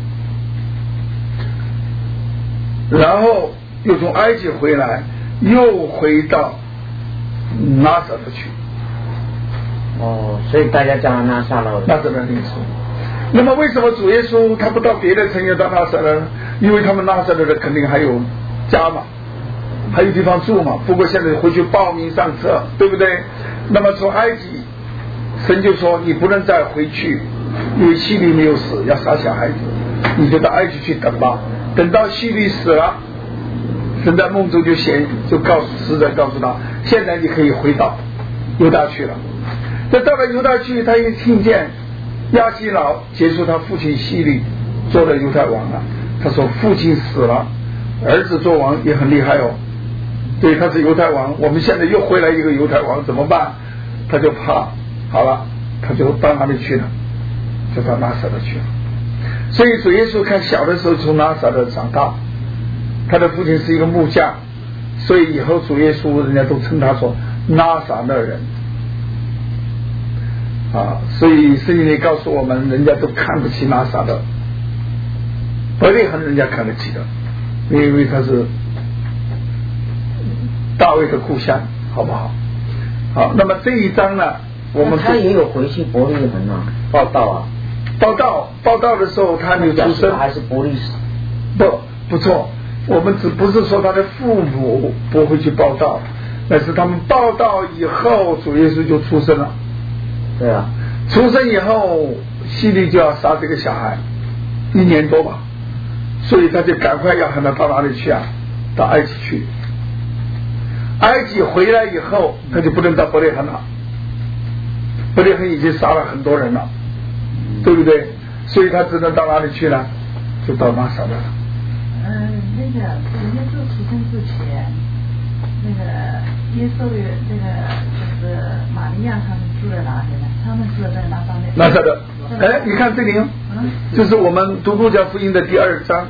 然后又从埃及回来，又回到拿撒勒去。 所以大家叫他拿撒勒。 拿撒勒耶稣。那么为什么主耶稣他不到别的城，要到拿撒勒呢？因为他们拿撒勒的肯定还有家嘛，还有地方住嘛。不过现在回去报名上车，对不对？那么从埃及，神就说你不能再回去，因为希律没有死，要杀小孩子，你就到埃及去等吧。等到希律死了，神在梦中就告诉使者告诉他，现在你可以回到犹大去了。这到了犹大去，他一听见亚西老结束他父亲希律做了犹太王了，他说父亲死了，儿子做王也很厉害哦，对，他是犹太王，我们现在又回来一个犹太王怎么办？他就怕，好了，他就到哪里去了？就到拿撒勒去了。所以主耶稣看小的时候从拿撒勒长大，他的父亲是一个木匠，所以以后主耶稣人家都称他说拿撒勒人所以圣经里告诉我们，人家都看不起拿撒勒，伯利恒人家看得起的，因为他是大卫的故乡，好不好？好，那么这一章呢，我们他也有回去伯利恒报道报道的时候他没有出生， 还是伯利斯？ 不错，我们只不是说他的父母不会去报道，但是他们报道以后，主耶稣就出生了。 对啊， 出生以后，希律就要杀这个小孩，1年多吧，所以他就赶快要喊他到哪里去啊？到埃及去。埃及回来以后，他就不能到伯利恒了，伯利恒已经杀了很多人了，对不对？所以他只能到哪里去呢？就到拿撒勒了。 那个耶稣出生之前，那个耶稣的那个就是玛利亚他们住在哪里呢？他们住在拿撒勒。哎，你看这里，就是我们读路加福音的第2章。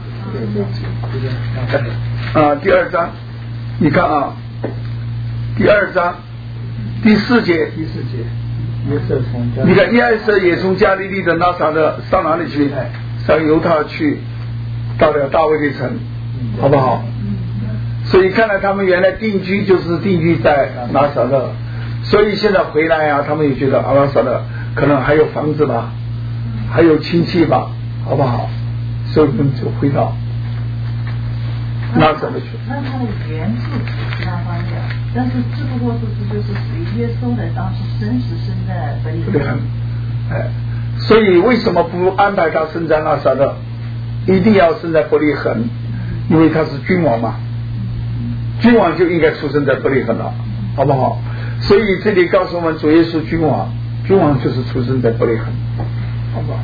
第2章，你看啊，第2章第4节。你看耶稣也从加利利的拿撒勒上哪里去？上犹太去，到了大卫的城，好不好？所以看来他们原来定居就是定居在拿撒勒，所以现在回来啊，他们也觉得拿撒勒可能还有房子吧，还有亲戚吧，好不好？所以我们就回到拿撒勒去。那他的原著是那方面，但是只不过就是属于耶稣的当时生在伯利恒。 所以为什么不安排他生在拿撒勒，一定要生在伯利恒？因为他是君王嘛，君王就应该出生在伯利恒了，好不好？所以这里告诉我们，主耶稣君王就是出生在伯利恒，好不好？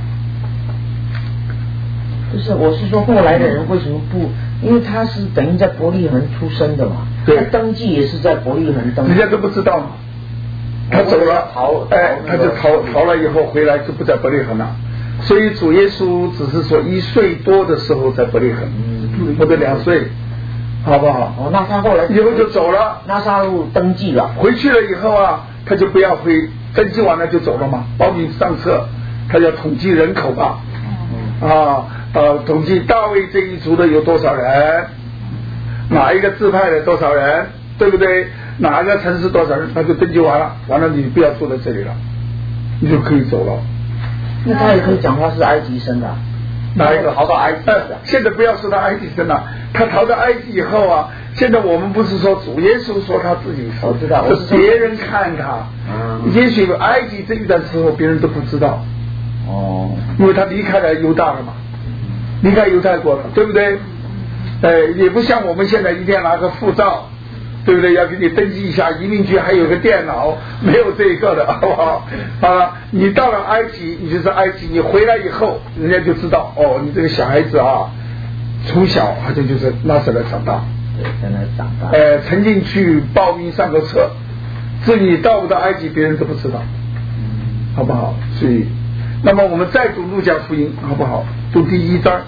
不是，我是说后来的人为什么不？因为他是等于在伯利恒出生的嘛，他登记也是在伯利恒登记， 人家都不知道嘛。他走了，他就逃了以后回来就不在伯利恒了。所以主耶稣只是说1岁多的时候在伯利恒，或者2岁，好不好？ 那他后来以后就走了， 拿撒勒登记了， 回去了以后啊，他就不要回登记完了就走了嘛，报名上册，他要统计人口吧，统计大卫这一族的有多少人，哪一个支派的多少人，对不对？哪一个城市多少人，他就登记完了，完了你不要住在这里了，你就可以走了。 那他也可以讲他是埃及生的， 哪一个逃到埃及现在不要说他埃及生了，他逃到埃及以后啊，现在我们不是说主耶稣说他自己是， 我知道， 是别人看他，也许埃及这一段时候别人都不知道，因为他离开了犹大了嘛，离开犹太国了，对不对？也不像我们现在一定要拿个护照，对不对？要给你登记一下，移民局还有个电脑，没有这一个的，好不好？你到了埃及，你就是埃及，你回来以后，人家就知道，你这个小孩子啊，从小好像就是拉萨来长大， 对，在那长大。 曾经去报名上过册，至于你到不到埃及，别人都不知道，好不好？所以，那么我们再读路加福音，好不好？读第1章。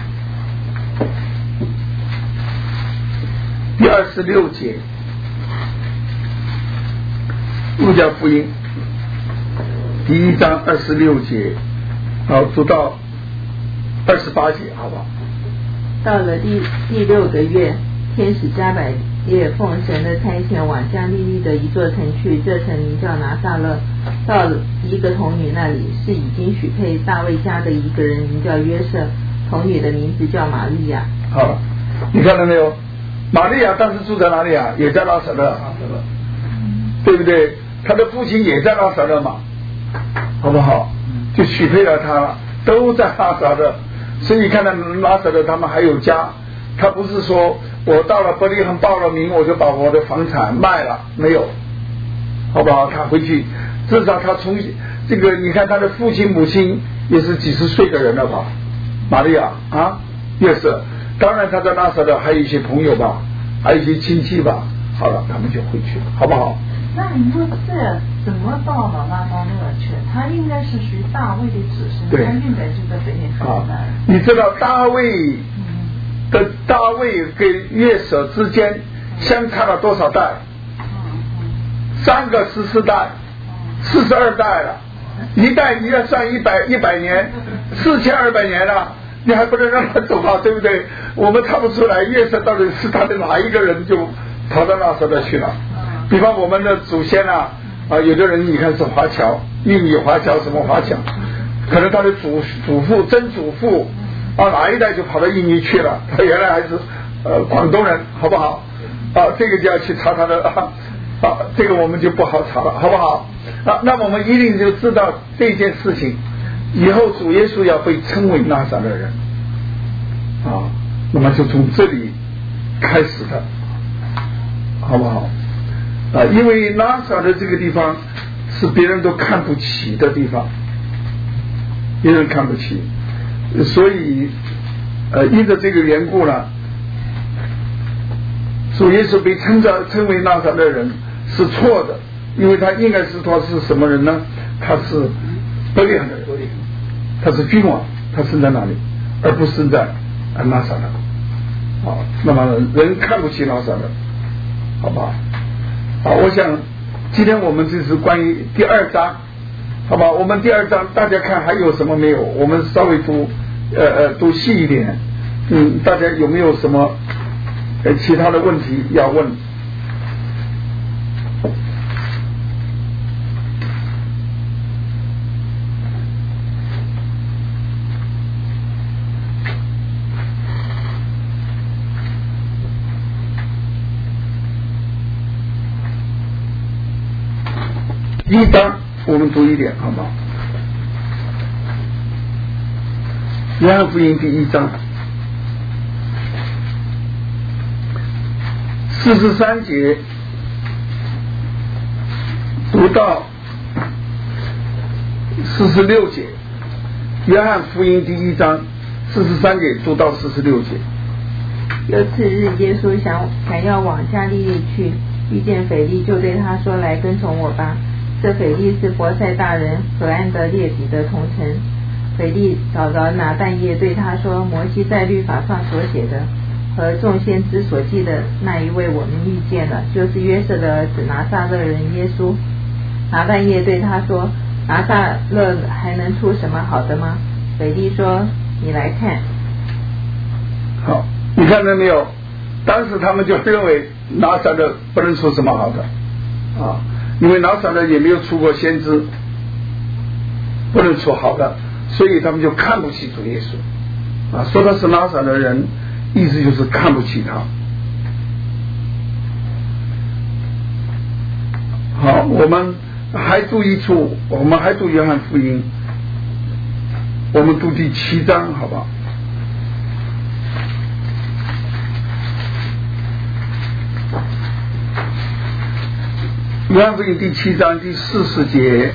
第26节，路加福音第1章26节，好，读到28节，好不好？ 到了第6个月，天使加百列奉神的差遣往加利利的一座城去，这城名叫拿撒勒。到了一个童女那里，是已经许配大卫家的一个人，名叫约瑟，童女的名字叫玛利亚。 好，你看到没有？玛利亚当时住在哪里啊？也在拉撒勒，对不对？他的父亲也在拉撒勒嘛，好不好？就许配了他了，都在拉撒勒。所以看到拉撒勒他们还有家，他不是说我到了伯利恒报了名，我就把我的房产卖了，没有，好不好？他回去，至少他从这个，你看他的父亲母亲也是几十岁的人了吧？玛利亚啊，约瑟。当然他在拉撒勒还有一些朋友吧，还有一些亲戚吧，好了，他们就回去了，好不好？ 那你说这怎么到了拉撒勒去？他应该是属于大卫的子孙，他应该就在北面上的。 你知道大卫跟约瑟之间相差了多少代？3个14代，42代了，一代你要算100年，4200年了。你还不能让他走吧，对不对？我们看不出来约瑟到底是他的哪一个人就跑到拉撒勒去了。比方我们的祖先有的人你看是华侨，印尼华侨什么华侨，可能他的祖父曾祖父哪一代就跑到印尼去了，他原来还是广东人，好不好？这个就要去查他的这个我们就不好查了，好不好？那么我们一定就知道这件事情。以后主耶稣要被称为拿撒勒人那么就从这里开始的，好不好？因为拿撒勒这个地方是别人都看不起的地方，别人看不起，所以因着这个缘故呢，主耶稣被称为拿撒勒人是错的，因为他应该是他是什么人呢？他是伯利恒的人，他是君王，他生在哪里，而不是生在拿撒勒。那么人看不起拿撒勒，好不好？我想今天我们这是关于第2章，好吧？我们第2章大家看还有什么没有？我们稍微读细一点，大家有没有什么其他的问题要问？1章我们读一点好不好？约翰福音第1章43节读到46节，约翰福音第1章43节读到46节。 有次日，耶稣想要往加利利去，遇见腓力，就对他说：“来跟从我吧。”这腓力是伯赛大人和安德烈彼得同城。腓力找着拿但业，对他说：“摩西在律法上所写的和众先知所记的那一位，我们遇见了，就是约瑟的儿子拿撒勒人耶稣。” 拿但业对他说：拿撒勒还能出什么好的吗？腓力说：你来看。 好，你看到没有？当时他们就认为拿撒勒不能出什么好的啊，因为拿撒勒也没有出过先知，不能出好的，所以他们就看不起主耶稣啊。说他是拿撒勒人，意思就是看不起他。好，我们还读一处，我们还读约翰福音，我们读第7章，好吧？约翰福音第7章第40节，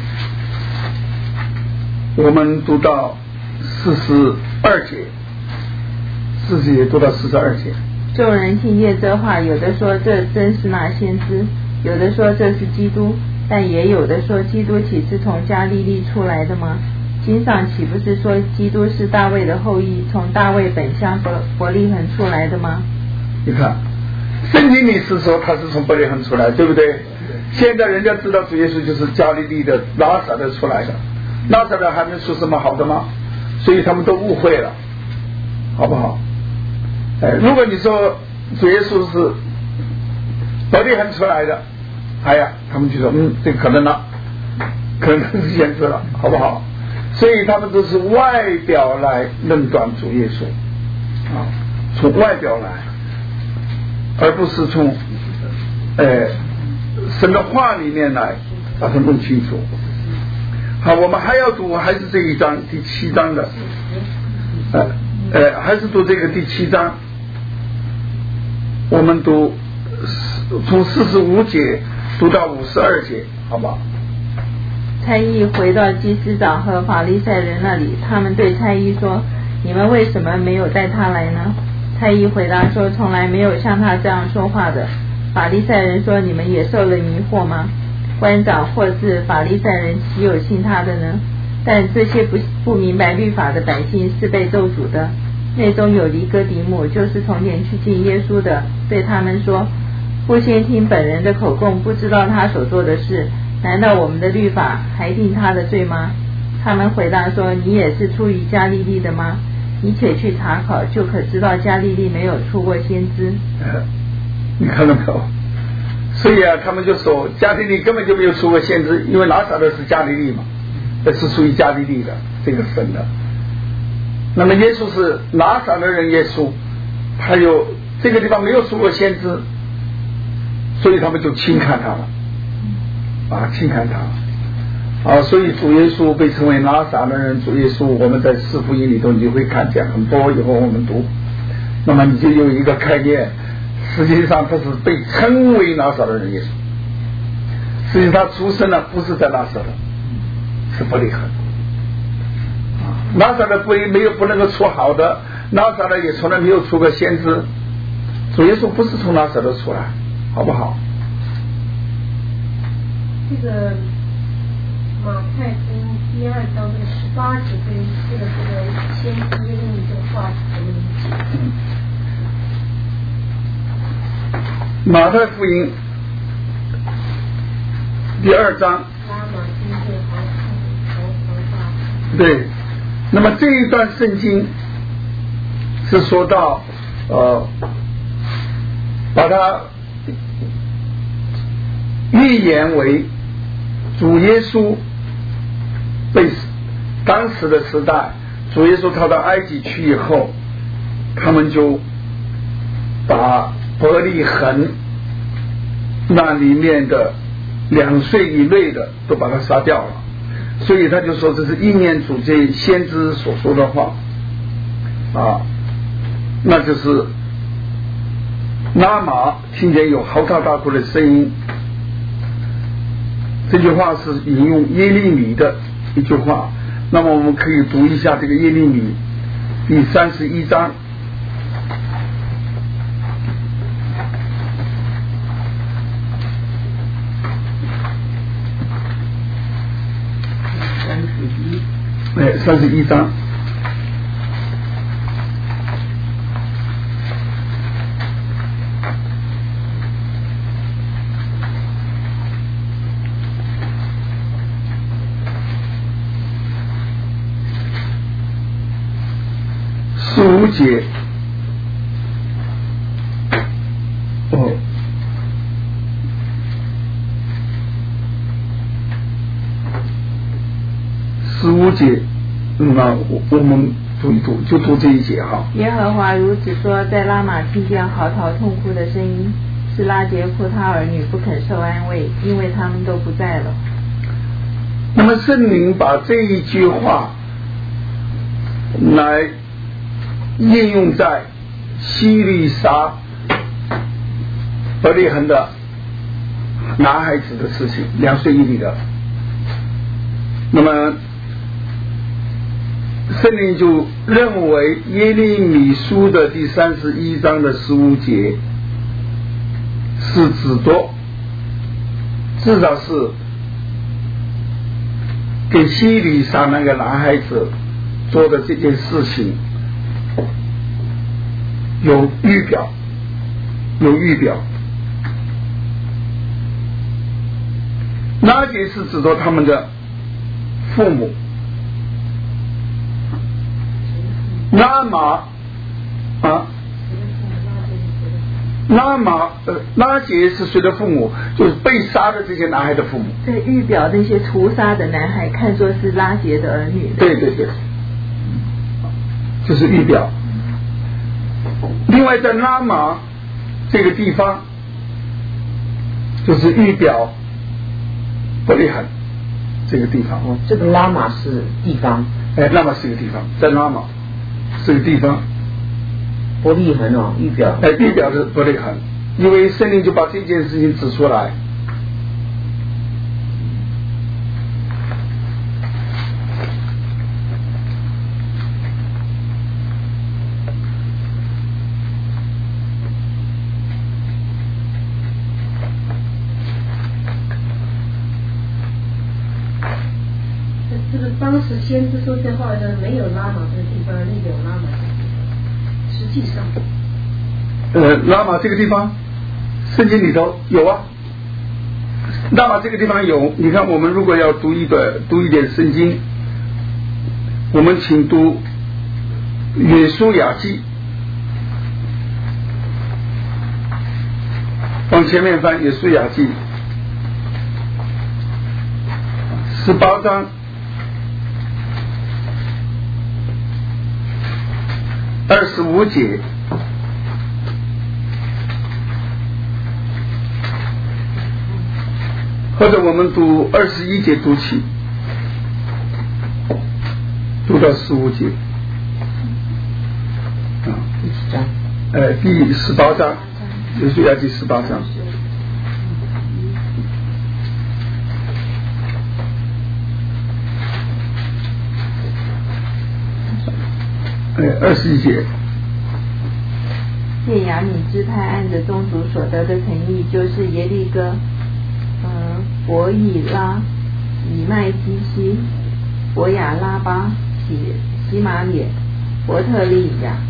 我们读到42节，40节读到42节。 众人听见这话，有的说这真是那先知，有的说这是基督，但也有的说基督岂是从加利利出来的吗？经上岂不是说基督是大卫的后裔，从大卫本乡伯利恒出来的吗？ 你看圣经里是说他是从伯利恒出来，对不对？现在人家知道主耶稣就是加利利的拿撒勒出来的，拿撒勒还能说什么好的吗？所以他们都误会了，好不好？如果你说主耶稣是伯利恒出来的，哎呀，他们就说这可能了，可能是先知了，好不好？所以他们都是外表来论断主耶稣啊，从外表来，而不是从神的话里面来把它弄清楚。好，我们还要读，还是这一章第7章的，还是读这个第7章，我们读从45节读到52节，好吧？ 差役回到祭司长和法利赛人那里，他们对差役说：你们为什么没有带他来呢？差役回答说：从来没有像他这样说话的。法利赛人说：你们也受了迷惑吗？官长或是法利赛人岂有信他的呢？但这些不明白律法的百姓是被咒诅的。内中有尼哥底母，就是从前去见耶稣的，对他们说：不先听本人的口供，不知道他所做的事，难道我们的律法还定他的罪吗？他们回答说：你也是出于加利利的吗？你且去查考，就可知道加利利没有出过先知。 你看到没有？所以啊，他们就说加利利根本就没有出过先知，因为拿撒勒是加利利嘛，是属于加利利的这个神的。那么耶稣是拿撒勒人，耶稣还有这个地方没有出过先知，所以他们就轻看他了啊，轻看他啊。所以主耶稣被称为拿撒勒人，主耶稣我们在四福音里头你就会看见很多，以后我们读，那么你就有一个概念，实际上他是被称为拿撒勒人耶稣，实际上他出生呢不是在拿撒勒，是伯利恒。拿撒勒不能够出好的，拿撒勒也从来没有出过先知，主耶稣不是从拿撒勒出来，好不好？ 这个马太福音第2章这个18节跟这个先知耶利米这个话怎么理解？ 马太福音第2章，对，那么这一段圣经是说到把它预言为主耶稣被当时的时代，主耶稣逃到埃及去以后，他们就把伯利恒那里面的2岁以内的都把它杀掉了，所以他就说这是应验主这先知所说的话啊，那就是拉玛听见有嚎啕大哭的声音。这句话是引用耶利米的一句话，那么我们可以读一下这个耶利米第31章。31章。 15节，15节，那我们读一读，就读这一节哈。 耶和华如此说，在拉玛听见嚎啕痛哭的声音，是拉结哭他儿女不肯受安慰，因为他们都不在了。 那么圣灵把这一句话来应用在西利沙伯利恒的男孩子的事情，2岁1厘的。那么圣灵就认为耶利米书的第31章的15节是指着，至少是给西里沙那个男孩子做的这件事情有预表。拉结是指着他们的父母，拉玛拉结是谁的父母？就是被杀的这些男孩的父母。 在预表那些屠杀的男孩，看作是拉结的儿女。 对，就是预表。另外，在拉玛这个地方，就是预表伯利恒这个地方。 这个拉玛是地方。 拉玛是一个地方，在拉玛是个地方。 伯利恒预表。 预表的伯利恒，因为圣灵就把这件事情指出来。 这个当时先知说这话的没有拉玛这个地方，那有拉玛这个地方，实际上。 拉玛这个地方，圣经里头有啊。拉玛这个地方有，你看我们如果要读一点圣经，我们请读约书亚记，往前面翻约书亚记18章25节，或者我们读21节读起，读到15节。第18章，约书亚记18章。21节。 便雅悯支派按着宗族所得的城邑，就是耶利哥、伯以拉、以麦基西、伯亚拉巴、西马列、伯特利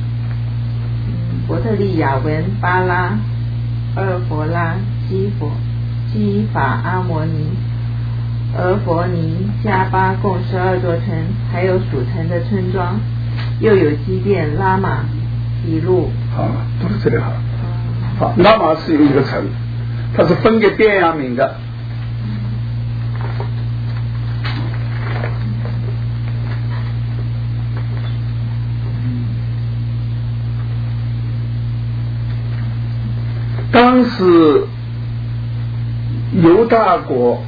亚文、巴拉、厄弗拉、基法阿摩尼、俄弗尼、加巴，共12座城，还有属城的村庄，又有基甸、拉玛、以路。 好，读到这里好。好，拉玛是有一个城，它是分给便雅悯的。当时犹大国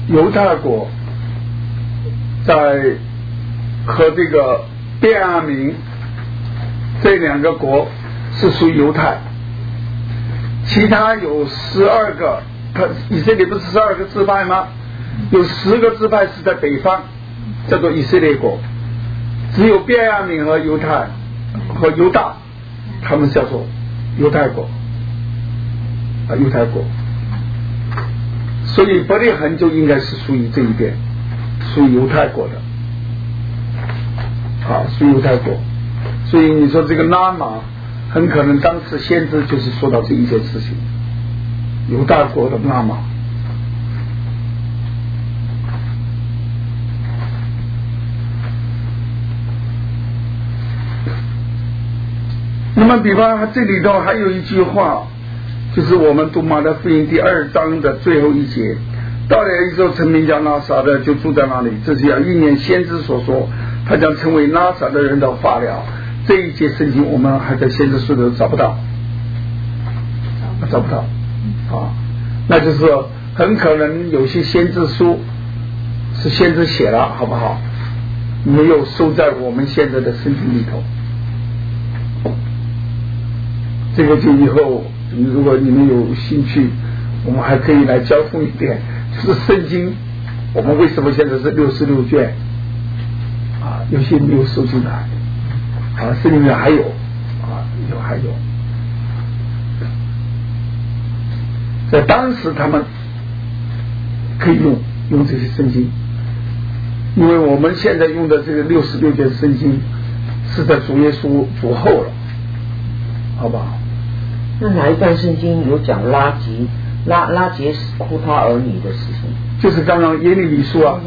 在和这个便雅悯这2个国是属于犹太，其他有12个，以色列不是12个支派吗？有10个支派是在北方，叫做以色列国，只有便雅悯和犹大，他们叫做犹太国。犹太国，所以伯利恒就应该是属于这一边，属于犹太国的，属于犹太国。所以你说这个拉玛，很可能当时先知就是说到这一件事情，犹大国的拉玛。 么比方这里头还有一句话，就是我们读马太福音第2章的最后一节，到了一座城名叫拿撒的，就住在那里，这是要应验先知所说，他将成为拿撒的人的发了。这一节圣经我们还在先知书里找不到啊，那就是说很可能有些先知书是先知写了，好不好？没有收在我们现在的圣经里头。这个就以后如果你们有兴趣，我们还可以来交通一点，就是圣经我们为什么现在是66卷啊？有些没有收进来啊，圣经里面还有啊，还有在当时他们可以用这些圣经，因为我们现在用的这个66卷圣经是在主耶稣主后了，好不好？ 那哪一段圣经有讲拉结哭他儿女的事情？ 就是刚刚耶利米书啊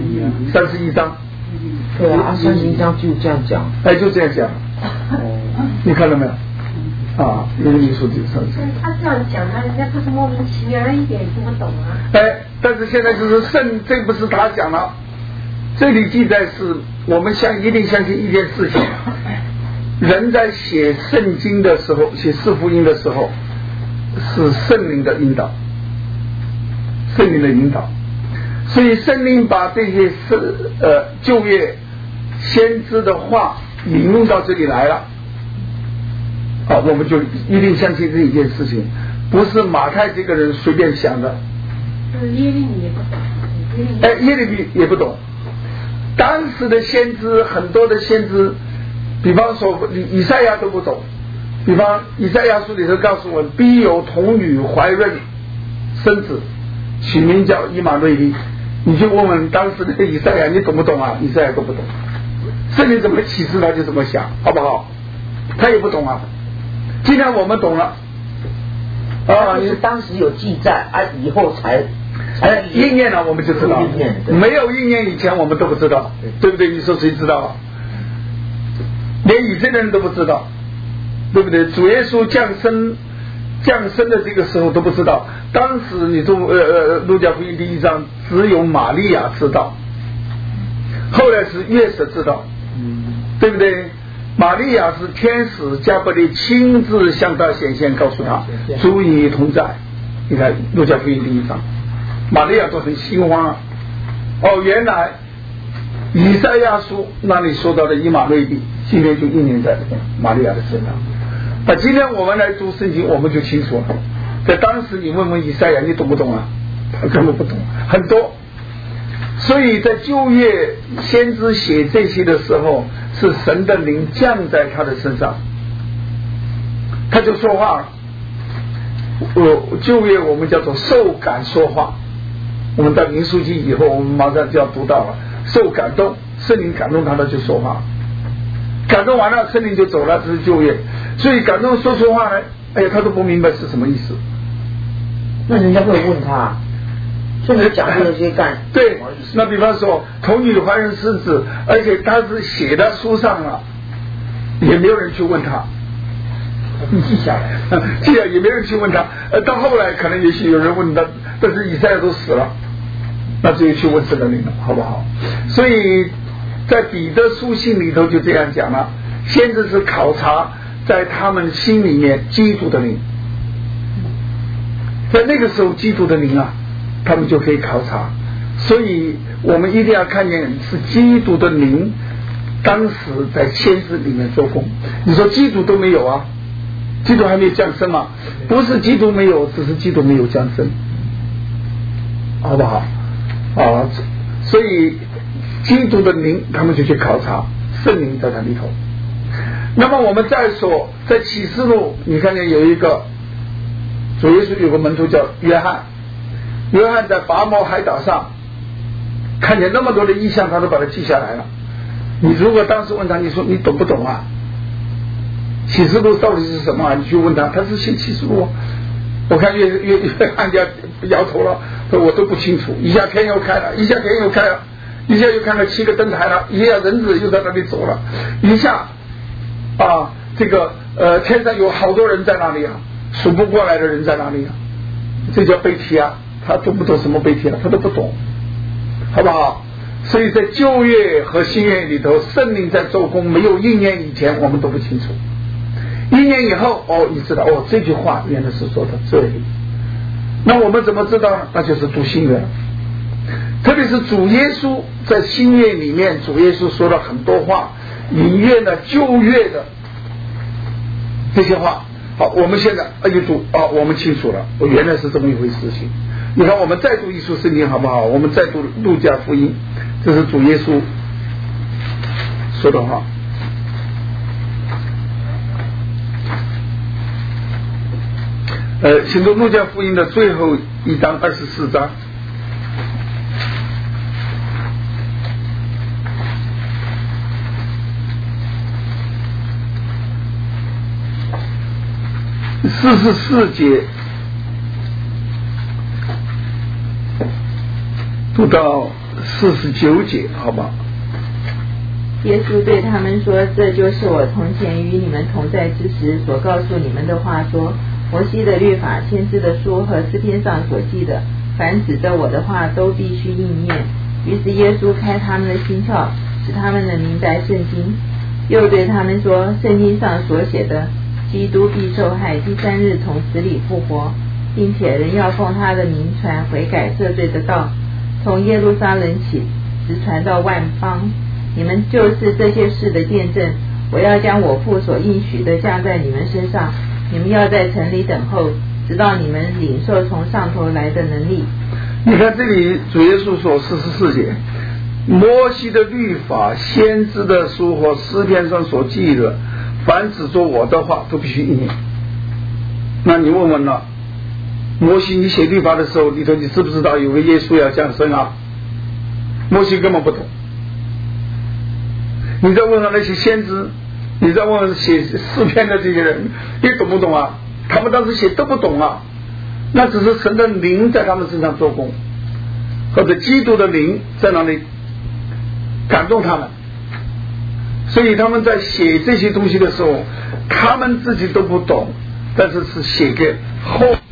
，31章。 对啊，31章就这样讲。 哎，就这样讲。你看到没有？啊，耶利米书就上去。 他这样讲，他人家不是莫名其妙，一点也听不懂啊。 哎，但是现在就是这不是他讲了，这里记载是我们一定相信一件事情。人在写圣经的时候，写四福音的时候，是圣灵的引导，圣灵的引导，所以圣灵把这些旧约先知的话引用到这里来了，啊，我们就一定相信这一件事情，不是马太这个人随便想的。 耶利米也不懂， 耶利米也不懂，当时的先知很多的先知。比方说以赛亚都不懂，比方以赛亚书里头告诉我们，必有童女怀孕生子，取名叫以马内利。你就问问当时的以赛亚，你懂不懂啊？以赛亚都不懂，圣灵怎么启示他就怎么想，好不好？他也不懂啊。今天我们懂了啊，是当时有记载啊，以后才应验了，我们就知道了。没有应验以前我们都不知道，对不对？你说谁知道啊？连以色列人都不知道，对不对？主耶稣降生的这个时候都不知道。当时你读路加福音第1章，只有玛利亚知道，后来是约瑟知道，对不对？玛利亚是天使加百列亲自向他显现，告诉他主与你同在。你看路加福音第1章，玛利亚都很心慌。哦，原来以赛亚书那里说到的以马内利，今天就应验在玛利亚的身上。那今天我们来读圣经，我们就清楚了。在当时你问问以赛亚，你懂不懂啊？他根本不懂，很多。所以在旧约先知写这些的时候，是神的灵降在他的身上，他就说话了。旧约我们叫做受感说话，我们到民数记以后，我们马上就要读到了，受感动，圣灵感动他的就说话，感动完了圣灵就走了，这是旧约。所以感动说出话来，哎呀，他都不明白是什么意思。 那人家会问他，说你讲这些干对，那比方说童女怀孕生子，而且他是写在书上了，也没有人去问他， 你记下来， 记下也没人去问他。到后来可能也许有人问他，但是以赛亚都死了，那只有去问神的灵了，好不好？所以在彼得书信里头就这样讲了，先知是考察在他们心里面基督的灵，在那个时候基督的灵啊，他们就可以考察。所以我们一定要看见是基督的灵当时在先知里面做工。你说基督都没有啊，基督还没有降生嘛？不是基督没有，只是基督没有降生，好不好啊？所以基督的灵他们就去考察，圣灵在那里头。那么我们再说在启示录，你看见有一个主耶稣有个门徒叫约翰，约翰在拔摩海岛上看见那么多的异象，他都把它记下来了。你如果当时问他，你说你懂不懂啊？启示录到底是什么啊？你去问他，他是写启示录。我看约翰家摇头了，说我都不清楚。一下天又开了，一下天又开了，一下又看到7个灯台了，一下人子又在那里走了，一下啊这个天上有好多人在那里啊，数不过来的人在那里啊，这叫背题啊，他懂不懂什么背题啊？他都不懂，好不好？所以在旧约和新约里头，圣灵在做工没有应验以前，我们都不清楚。应验以后，你知道这句话原来是说到这里。那我们怎么知道呢？那就是读新约，特别是主耶稣在新约里面，主耶稣说了很多话，引用了旧约的这些话。好，我们现在一读我们清楚了，原来是这么一回事情。你看，我们再读一书圣经好不好？我们再读路加福音，这是主耶稣说的话。请读路加福音的最后一章24章。44节读到49节，好吧？ 耶稣对他们说：“这就是我从前与你们同在之时所告诉你们的话，说摩西的律法、先知的书和诗篇上所记的，凡指着我的话都必须应验。”于是耶稣开他们的心窍，使他们能明白圣经。又对他们说：“圣经上所写的，基督必受害，第3日从死里复活，并且人要奉他的名传悔改赦罪的道，从耶路撒冷起，直传到万邦。你们就是这些事的见证。我要将我父所应许的降在你们身上。你们要在城里等候，直到你们领受从上头来的能力。” 你看这里主耶稣说44节，摩西的律法、先知的书和诗篇上所记的，凡指着我的话都必须应验。那你问问了，摩西你写律法的时候，你知不知道有个耶稣要降生啊？摩西根本不懂。你再问问那些先知，你再问问写诗篇的这些人，你懂不懂啊？他们当时写都不懂啊，那只是神的灵在他们身上做工，或者基督的灵在那里感动他们，所以他们在写这些东西的时候，他们自己都不懂，但是是写给后